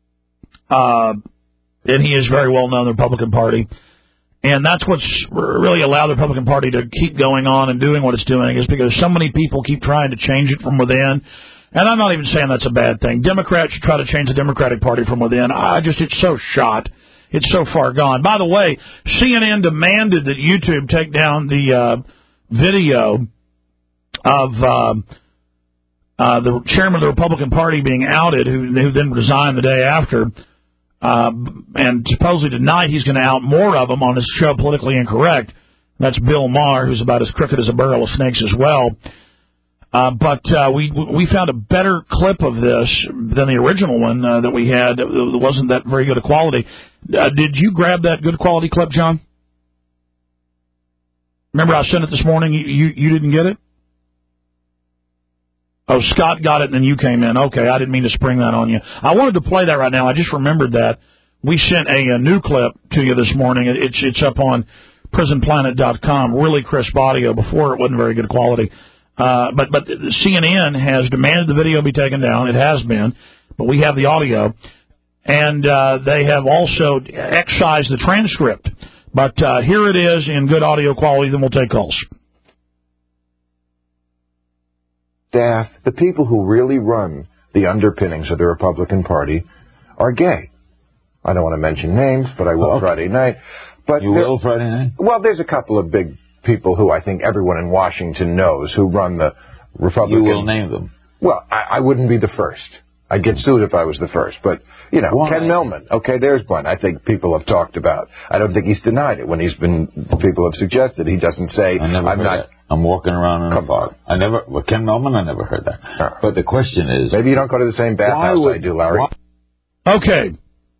Uh, and he is very well known in the Republican Party. And that's what's really allowed the Republican Party to keep going on and doing what it's doing, is because so many people keep trying to change it from within. And I'm not even saying that's a bad thing. Democrats should try to change the Democratic Party from within. I just, it's so shot. It's so far gone. By the way, C N N demanded that YouTube take down the uh, video of uh, uh, the chairman of the Republican Party being outed, who, who then resigned the day after. Uh, and supposedly tonight he's going to out more of them on his show, Politically Incorrect. That's Bill Maher, who's about as crooked as a barrel of snakes as well. Uh, but uh, we we found a better clip of this than the original one uh, that we had. It wasn't that very good a quality. Uh, did you grab that good quality clip, John? Remember I sent it this morning? You, you, you didn't get it? Oh, Scott got it, and then you came in. Okay, I didn't mean to spring that on you. I wanted to play that right now. I just remembered that. We sent a, a new clip to you this morning. It's it's up on prison planet dot com. Really crisp audio. Before, it wasn't very good quality. Uh, but but C N N has demanded the video be taken down. It has been, but we have the audio. And uh, they have also excised the transcript. But uh, here it is in good audio quality, then we'll take calls.
Staff, the people who really run the underpinnings of the Republican Party are gay. I don't want to mention names, but I will okay. Friday night. But
you
there,
will Friday night?
Well, there's a couple of big people who I think everyone in Washington knows who run the Republican...
You will name them.
Well, I, I wouldn't be the first. I'd get sued if I was the first. But, you know, Why? Ken Millman. Okay, there's one I think people have talked about. I don't think he's denied it when he's been... People have suggested he doesn't say,
I never
I'm
heard
not...
That. I'm walking around in a park. I never... Well, Ken Millman, I never heard that. No. But the question is...
Maybe you don't go to the same bathhouse
would,
I do, Larry.
Why? Okay.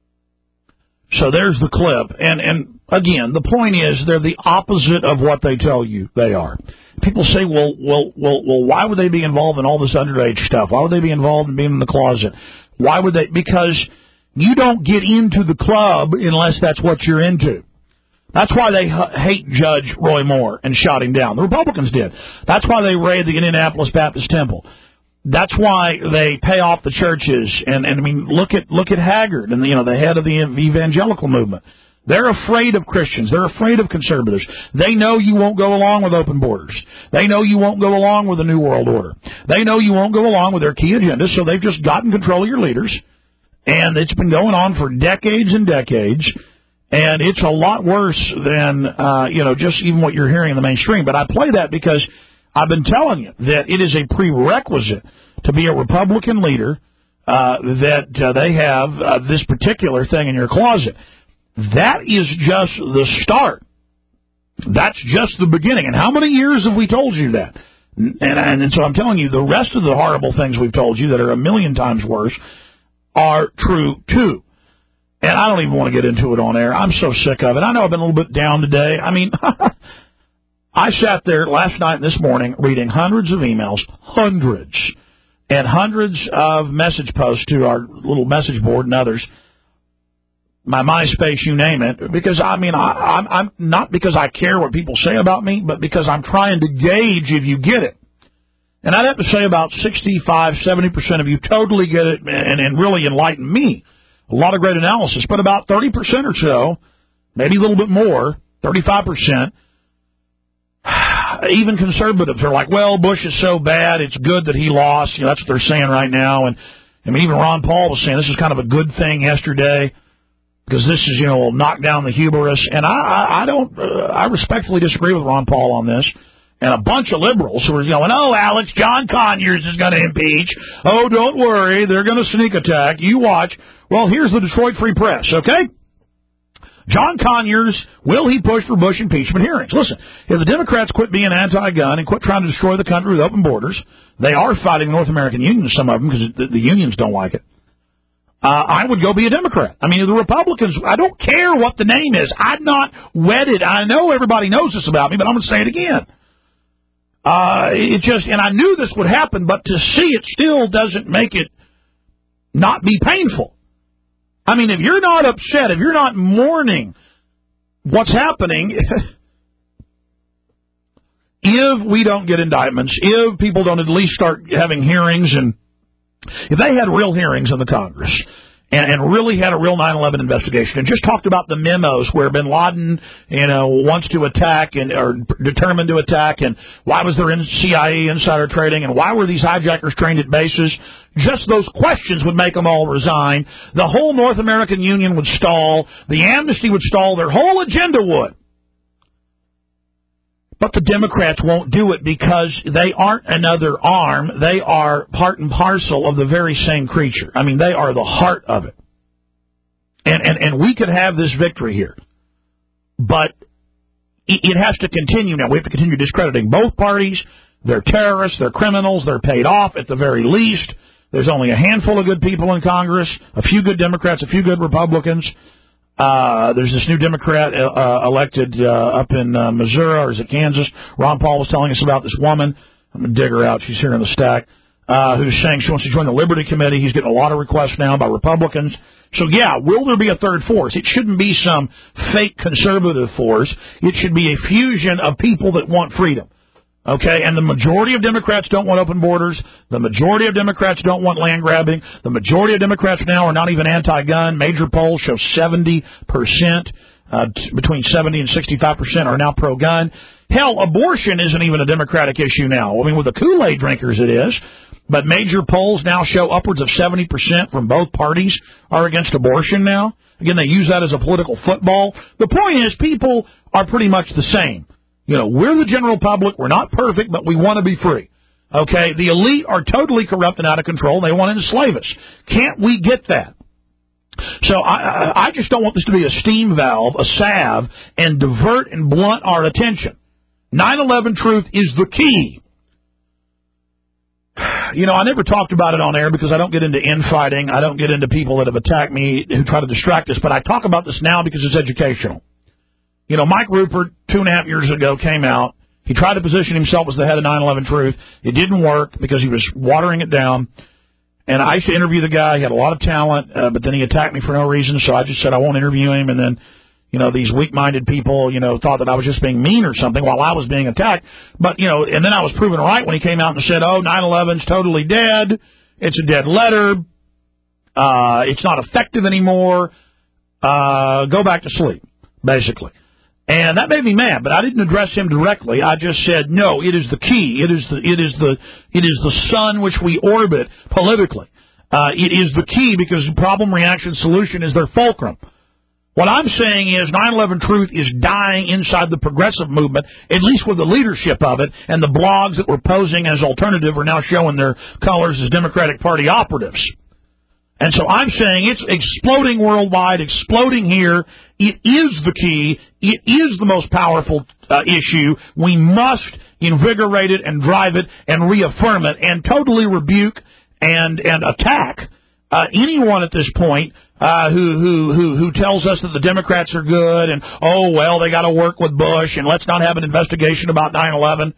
So there's the clip. And, and again, the point is they're the opposite of what they tell you they are. People say, well, well, well, well, why would they be involved in all this underage stuff? Why would they be involved in being in the closet? Why would they? Because you don't get into the club unless that's what you're into. That's why they h- hate Judge Roy Moore and shot him down. The Republicans did. That's why they raided the Indianapolis Baptist Temple. That's why they pay off the churches. And, and I mean, look at look at Haggard and, you know, the head of the evangelical movement. They're afraid of Christians. They're afraid of conservatives. They know you won't go along with open borders. They know you won't go along with the New World Order. They know you won't go along with their key agendas, so they've just gotten control of your leaders. And it's been going on for decades and decades. And it's a lot worse than, uh, you know, just even what you're hearing in the mainstream. But I play that because I've been telling you that it is a prerequisite to be a Republican leader, uh, that uh, they have uh, this particular thing in your closet. That is just the start. That's just the beginning. And how many years have we told you that? And, and, and so I'm telling you, the rest of the horrible things we've told you that are a million times worse are true, too. And I don't even want to get into it on air. I'm so sick of it. I know I've been a little bit down today. I mean, I sat there last night and this morning reading hundreds of emails, hundreds, and hundreds of message posts to our little message board and others, my MySpace, you name it, because, I mean, I, I'm, I'm not because I care what people say about me, but because I'm trying to gauge if you get it. And I'd have to say about sixty-five, seventy percent of you totally get it and, and really enlighten me. A lot of great analysis, but about thirty percent or so, maybe a little bit more, thirty-five percent, even conservatives are like, well, Bush is so bad, it's good that he lost. You know, that's what they're saying right now. And I mean, even Ron Paul was saying this is kind of a good thing yesterday because this is, you know, will knock down the hubris. And I, I, I don't, uh, I respectfully disagree with Ron Paul on this. And a bunch of liberals who are yelling, oh, Alex, John Conyers is going to impeach. Oh, don't worry, they're going to sneak attack. You watch. Well, here's the Detroit Free Press, okay? John Conyers, will he push for Bush impeachment hearings? Listen, if the Democrats quit being anti-gun and quit trying to destroy the country with open borders, they are fighting North American unions, some of them, because the, the unions don't like it. Uh, I would go be a Democrat. I mean, the Republicans, I don't care what the name is. I'm not wedded. I know everybody knows this about me, but I'm going to say it again. Uh, it just, and I knew this would happen, but to see it still doesn't make it not be painful. I mean, if you're not upset, if you're not mourning what's happening, if we don't get indictments, if people don't at least start having hearings, and if they had real hearings in the Congress, and, and really had a real nine eleven investigation and just talked about the memos where bin Laden, you know, wants to attack and or determined to attack, and why was there in C I A insider trading, and why were these hijackers trained at bases? Just those questions would make them all resign. The whole North American Union would stall. The amnesty would stall. Their whole agenda would. But the Democrats won't do it because they aren't another arm. They are part and parcel of the very same creature. I mean, they are the heart of it. And and, and we could have this victory here. But it, it has to continue now. We have to continue discrediting both parties. They're terrorists. They're criminals. They're paid off at the very least. There's only a handful of good people in Congress, a few good Democrats, a few good Republicans. Uh, there's this new Democrat uh, elected uh, up in uh, Missouri, or is it Kansas? Ron Paul was telling us about this woman. I'm going to dig her out. She's here in the stack. Uh, who's saying she wants to join the Liberty Committee. He's getting a lot of requests now by Republicans. So, yeah, will there be a third force? It shouldn't be some fake conservative force. It should be a fusion of people that want freedom. Okay, and the majority of Democrats don't want open borders. The majority of Democrats don't want land grabbing. The majority of Democrats now are not even anti-gun. Major polls show seventy percent, uh, t- between seventy and sixty-five percent are now pro-gun. Hell, abortion isn't even a Democratic issue now. I mean, with the Kool-Aid drinkers it is. But major polls now show upwards of seventy percent from both parties are against abortion now. Again, they use that as a political football. The point is, people are pretty much the same. You know, we're the general public. We're not perfect, but we want to be free. Okay? The elite are totally corrupt and out of control. They want to enslave us. Can't we get that? So I, I just don't want this to be a steam valve, a salve, and divert and blunt our attention. nine eleven truth is the key. You know, I never talked about it on air because I don't get into infighting. I don't get into people that have attacked me who try to distract us. But I talk about this now because it's educational. You know, Mike Rupert, two and a half years ago, came out. He tried to position himself as the head of nine eleven Truth. It didn't work because he was watering it down. And I used to interview the guy. He had a lot of talent, uh, but then he attacked me for no reason. So I just said I won't interview him. And then, you know, these weak-minded people, you know, thought that I was just being mean or something while I was being attacked. But, you know, and then I was proven right when he came out and said, oh, nine eleven's totally dead. It's a dead letter. Uh, it's not effective anymore. Uh, go back to sleep, basically. And that made me mad, but I didn't address him directly. I just said, no, it is the key. It is the, it is the, it is the sun which we orbit politically. Uh, it is the key because problem, reaction, solution is their fulcrum. What I'm saying is nine eleven Truth is dying inside the progressive movement, at least with the leadership of it, and the blogs that were posing as alternative are now showing their colors as Democratic Party operatives. And so I'm saying it's exploding worldwide, exploding here. It is the key. It is the most powerful uh, issue. We must invigorate it and drive it and reaffirm it and totally rebuke and, and attack uh, anyone at this point Uh, who, who, who, who tells us that the Democrats are good and, oh, well, they got to work with Bush and let's not have an investigation about nine eleven.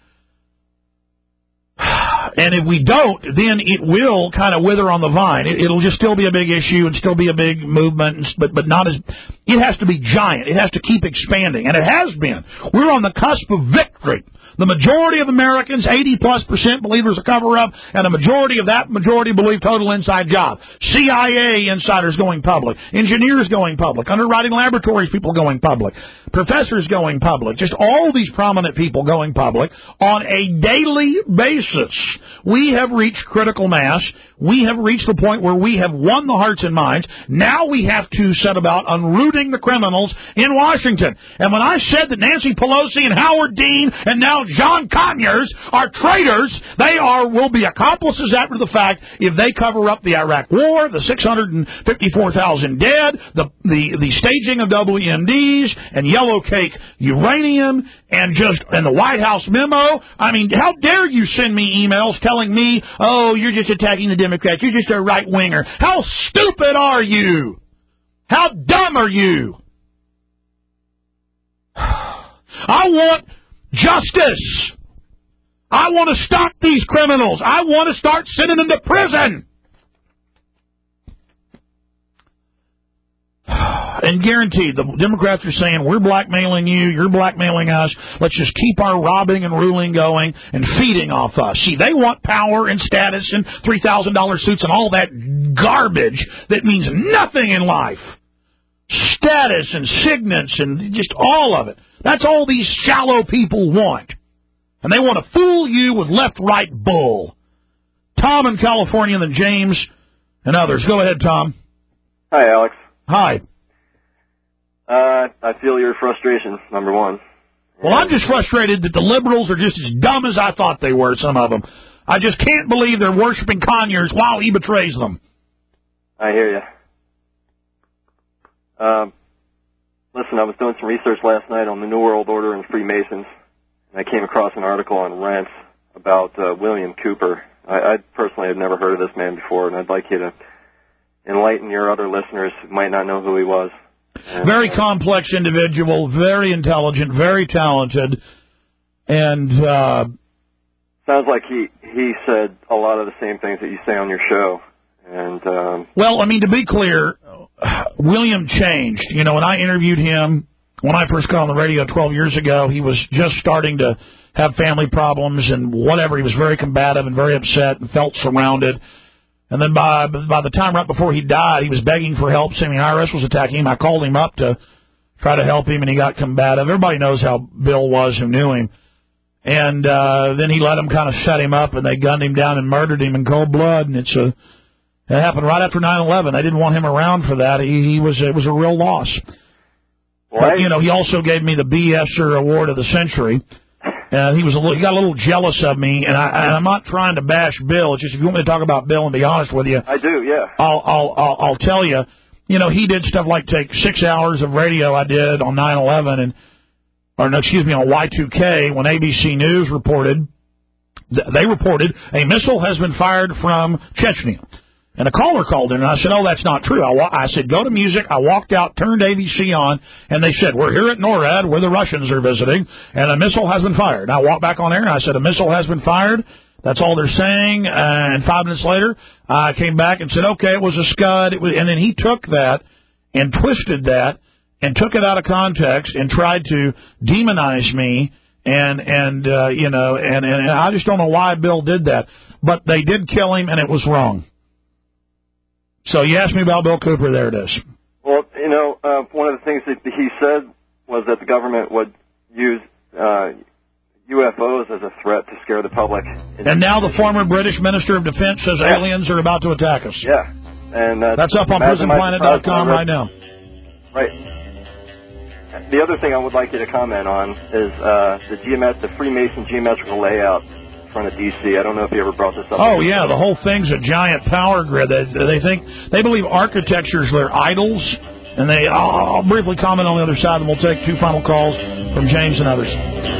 And if we don't, then it will kind of wither on the vine. It, it'll just still be a big issue and still be a big movement, but, but not as, it has to be giant. It has to keep expanding. And it has been. We're on the cusp of victory. The majority of Americans, eighty plus percent, believe there's a cover-up, and a majority of that majority believe total inside job. C I A insiders going public, engineers going public, underwriting laboratories people going public, professors going public, just all these prominent people going public on a daily basis. We have reached critical mass. We have reached the point where we have won the hearts and minds. Now we have to set about unrooting the criminals in Washington. And when I said that Nancy Pelosi and Howard Dean and now John Conyers are traitors, they are will be accomplices after the fact if they cover up the Iraq War, the six hundred fifty-four thousand dead, the, the, the staging of W M Ds and yellow cake uranium and just and the White House memo. I mean, how dare you send me emails telling me, oh, you're just attacking the Democrats, you're just a right-winger. How stupid are you? How dumb are you? I want justice. I want to stop these criminals. I want to start sending them to prison. And guaranteed, the Democrats are saying, we're blackmailing you, you're blackmailing us, let's just keep our robbing and ruling going and feeding off us. See, they want power and status and three thousand dollars suits and all that garbage that means nothing in life. Status and signets and just all of it. That's all these shallow people want. And they want to fool you with left-right bull. Tom in California, and then James and others. Go ahead, Tom.
Hi, Alex.
Hi.
Uh, I feel your frustration, number one.
Well, I'm just frustrated that the liberals are just as dumb as I thought they were, some of them. I just can't believe they're worshiping Conyers while he betrays them.
I hear you. Um, listen, I was doing some research last night on the New World Order and Freemasons, and I came across an article on Rents about uh, William Cooper. I, I personally had never heard of this man before, and I'd like you to enlighten your other listeners who might not know who he was. And,
very
uh,
complex individual, very intelligent, very talented, and uh,
sounds like he he said a lot of the same things that you say on your show. And um,
well, I mean, to be clear, William changed. You know, when I interviewed him, when I first got on the radio twelve years ago, he was just starting to have family problems and whatever. He was very combative and very upset and felt surrounded. And then by by the time right before he died, he was begging for help, saying the I R S was attacking him. I called him up to try to help him, and he got combative. Everybody knows how Bill was who knew him. And uh, then he let them kind of set him up, and they gunned him down and murdered him in cold blood. And it's a, it happened right after nine eleven. They didn't want him around for that. He, he was it was a real loss.
Well,
but,
I,
you know, he also gave me the B S er Award of the Century. Uh, he was a little, he got a little jealous of me, and, I, and I'm not trying to bash Bill. It's just if you want me to talk about Bill and be honest with you,
I do, yeah.
I'll I'll I'll, I'll tell you. You know, he did stuff like take six hours of radio I did on nine eleven, and or no, excuse me, on Y two K when A B C News reported. They reported a missile has been fired from Chechnya. And a caller called in, and I said, oh, that's not true. I, wa- I said, go to music. I walked out, turned A B C on, and they said, we're here at NORAD where the Russians are visiting, and a missile has been fired. And I walked back on air, and I said, a missile has been fired. That's all they're saying. And five minutes later, I came back and said, okay, it was a Scud. It was, and then he took that and twisted that and took it out of context and tried to demonize me. And, and uh, you know, and, and I just don't know why Bill did that. But they did kill him, and it was wrong. So you asked me about Bill Cooper. There it is.
Well, you know, uh, one of the things that he said was that the government would use uh, U F Os as a threat to scare the public.
And now the former British Minister of Defense says yeah. aliens are about to attack us.
Yeah. And uh,
that's up on prison planet dot com right now.
Right. The other thing I would like you to comment on is uh, the, geomet- the Freemason geometrical layout in front of D C. I don't know if you ever brought this up.
Oh, yeah, the whole thing's a giant power grid. They, they think, they believe architecture's their idols, and they, I'll, I'll briefly comment on the other side, and we'll take two final calls from James and others.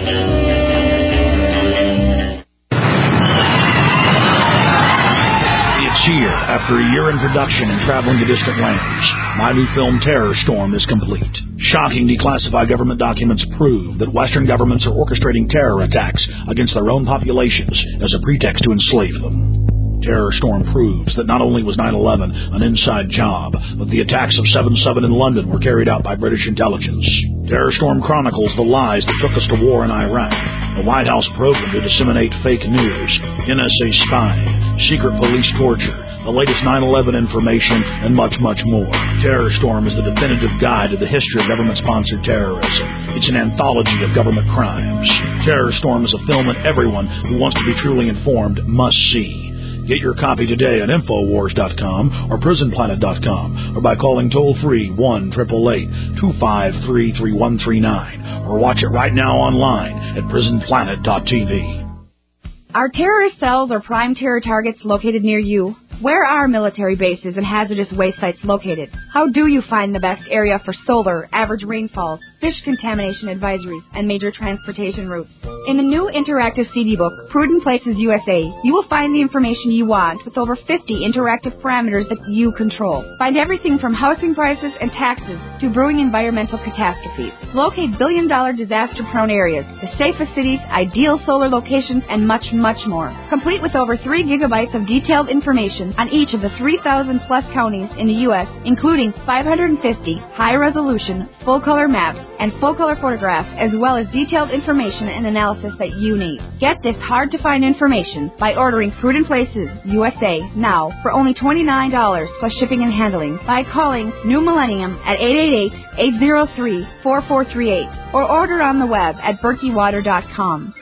It's here, after a year in production and traveling to distant lands. My new film, Terror Storm, is complete. Shocking declassified government documents prove that Western governments are orchestrating terror attacks against their own populations as a pretext to enslave them. Terror Storm proves that not only was nine eleven an inside job, but the attacks of seven seven in London were carried out by British intelligence. Terror Storm chronicles the lies that took us to war in Iraq, the White House program to disseminate fake news, N S A spying, secret police torture, the latest nine eleven information, and much, much more. Terror Storm is the definitive guide to the history of government-sponsored terrorism. It's an anthology of government crimes. Terror Storm is a film that everyone who wants to be truly informed must see. Get your copy today at Infowars dot com or Prison Planet dot com or by calling toll-free one eight eight eight, two five three, three one three nine or watch it right now online at Prison Planet dot T V.
Are terrorist cells or prime terror targets located near you? Where are military bases and hazardous waste sites located? How do you find the best area for solar, average rainfalls, fish contamination advisories, and major transportation routes? In the new interactive C D book, Prudent Places U S A, you will find the information you want with over fifty interactive parameters that you control. Find everything from housing prices and taxes to brewing environmental catastrophes. Locate billion-dollar disaster-prone areas, the safest cities, ideal solar locations, and much, much more. Complete with over three gigabytes of detailed information on each of the three thousand plus counties in the U S, including five hundred fifty high-resolution, full-color maps and full-color photographs, as well as detailed information and analysis that you need. Get this hard-to-find information by ordering Prudent Places U S A now for only twenty-nine dollars plus shipping and handling by calling New Millennium at eight eight eight, eight zero three, four four three eight or order on the web at berkey water dot com.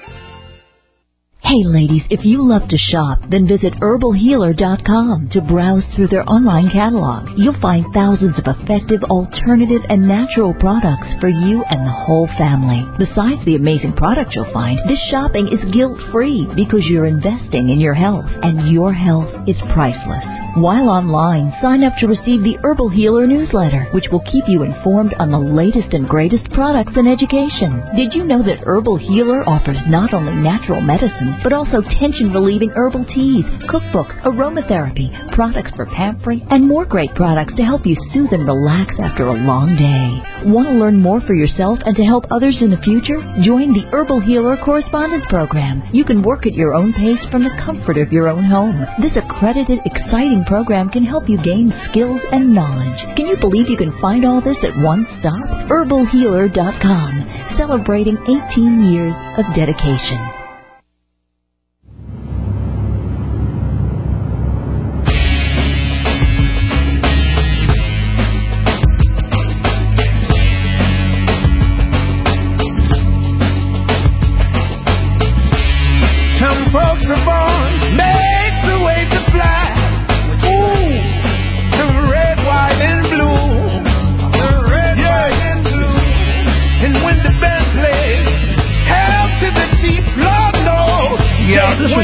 Hey ladies, if you love to shop, then visit herbal healer dot com to browse through their online catalog. You'll find thousands of effective, alternative, and natural products for you and the whole family. Besides the amazing products you'll find, this shopping is guilt-free because you're investing in your health, and your health is priceless. While online, sign up to receive the Herbal Healer newsletter, which will keep you informed on the latest and greatest products and education. Did you know that Herbal Healer offers not only natural medicine, but also tension-relieving herbal teas, cookbooks, aromatherapy, products for pampering, and more great products to help you soothe and relax after a long day. Want to learn more for yourself and to help others in the future? Join the Herbal Healer Correspondence Program. You can work at your own pace from the comfort of your own home. This accredited, exciting program can help you gain skills and knowledge. Can you believe you can find all this at one stop? herbal healer dot com, celebrating eighteen years of dedication.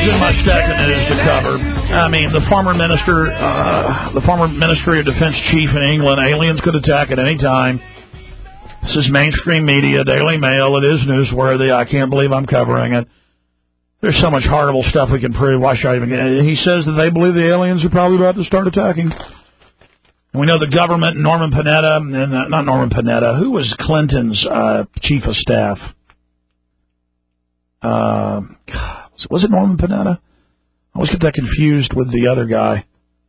isn't much stack of news to cover. I mean, the former minister, uh, the former Ministry of Defense chief in England, aliens could attack at any time. This is mainstream media, Daily Mail. It is newsworthy. I can't believe I'm covering it. There's so much horrible stuff we can prove. Why should I even get it? He says that they believe the aliens are probably about to start attacking. And we know the government, Norman Panetta, and uh, not Norman Panetta, who was Clinton's uh, chief of staff? Uh, was it Norman Panetta? I always get that confused with the other guy.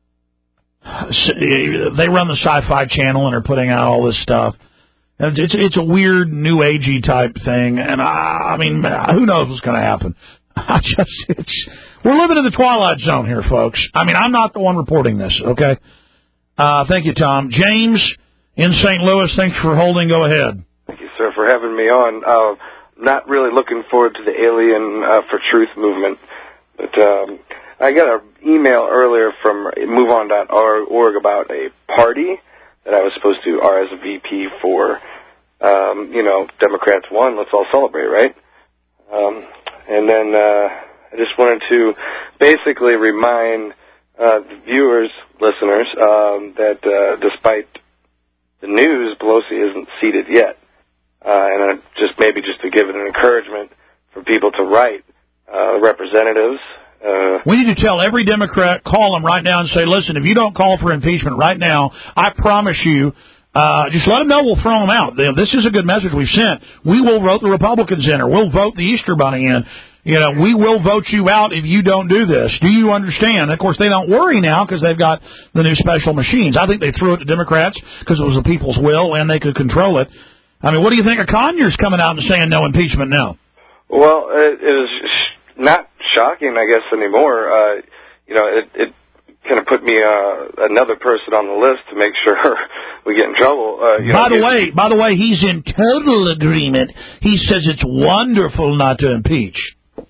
They run the Sci-Fi Channel and are putting out all this stuff. It's it's a weird new agey type thing, and I, I mean, who knows what's going to happen? I just it's we're living in the twilight zone here, folks. I mean, I'm not the one reporting this. Okay, uh, thank you, Tom. James in Saint Louis, thanks for holding. Go ahead.
Thank you, sir, for having me on. Uh, not really looking forward to the Alien uh, for Truth movement, but um, I got an email earlier from move on dot org about a party that I was supposed to R S V P for. Um, you know, Democrats won, let's all celebrate, right? Um, and then uh, I just wanted to basically remind uh, the viewers, listeners, um, that uh, despite the news, Pelosi isn't seated yet. Uh, and uh, just maybe just to give it an encouragement for people to write uh, representatives. Uh,
we need to tell every Democrat, call them right now and say, listen, if you don't call for impeachment right now, I promise you, uh, just let them know we'll throw them out. This is a good message we've sent. We will vote the Republicans in, or we'll vote the Easter Bunny in. You know, we will vote you out if you don't do this. Do you understand? Of course, they don't worry now because they've got the new special machines. I think they threw it to Democrats because it was the people's will and they could control it. I mean, what do you think of Conyers coming out and saying no impeachment now?
Well, it is not shocking, I guess, anymore. Uh, you know, it, it kind of put me uh, another person on the list to make sure we get in trouble. Uh, you
by
know,
the way, by the way, he's in total agreement. He says it's wonderful not to impeach.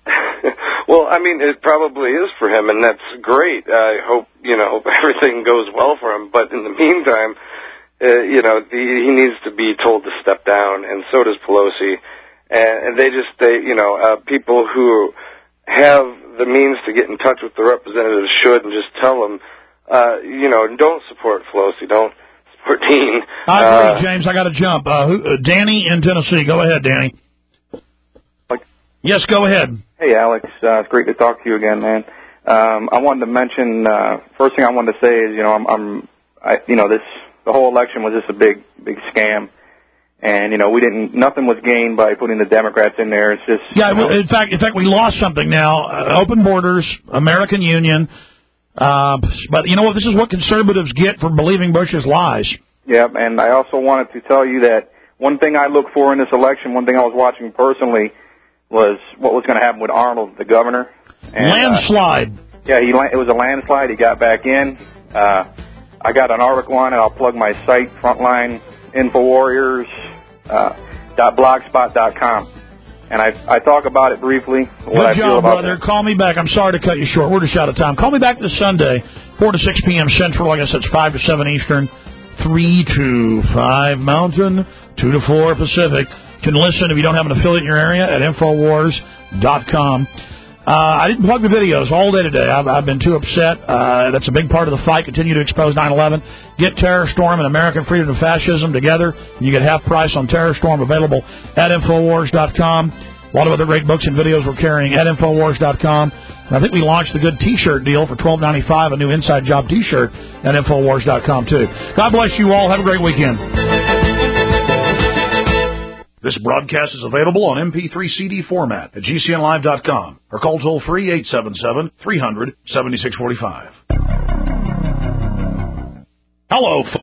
Well, I mean, it probably is for him, and that's great. I hope, you know, everything goes well for him. But in the meantime, uh, you know, the, he needs to be told to step down, and so does Pelosi. And, and they just, they, you know, uh, people who have the means to get in touch with the representatives should, and just tell them, uh, you know, don't support Pelosi, don't support Dean.
I agree,
uh,
James. I got to jump. Uh, who, uh, Danny in Tennessee. Go ahead, Danny. Yes, go ahead.
Hey, Alex. Uh, it's great to talk to you again, man. Um, I wanted to mention, uh, first thing I wanted to say is, you know, I'm, I'm I, you know, this, the whole election was just a big, big scam. And, you know, we didn't, nothing was gained by putting the Democrats in there. It's just,
yeah,
you know,
in fact, in fact, we lost something now. Uh, open borders, American Union. Uh, but you know what? This is what conservatives get for believing Bush's lies.
Yeah, and I also wanted to tell you that one thing I look for in this election, one thing I was watching personally, was what was going to happen with Arnold, the governor. And,
landslide.
Uh, yeah, he it was a landslide. He got back in. Uh, I got an article on it. I'll plug my site, Frontline Infowarriors uh, dot blogspot dot com, and I I talk about it briefly. What
Good
I
job,
feel about
brother.
it.
Call me back. I'm sorry to cut you short. We're just out of time. Call me back this Sunday, four to six p.m. Central. Like I said, it's five to seven Eastern, three to five Mountain, two to four Pacific. You can listen if you don't have an affiliate in your area at Infowars dot com. Uh, I didn't plug the videos all day today. I've, I've been too upset. Uh, that's a big part of the fight. Continue to expose nine eleven. Get Terror Storm and American Freedom and Fascism together. You get half price on Terror Storm, available at Infowars dot com. A lot of other great books and videos we're carrying at Infowars dot com. And I think we launched the good T-shirt deal for twelve ninety-five, a new Inside Job T-shirt at Infowars dot com, too. God bless you all. Have a great weekend. This broadcast is available on M P three C D format at G C N live dot com or call toll-free eight seven seven, three hundred, seventy-six forty-five. Hello,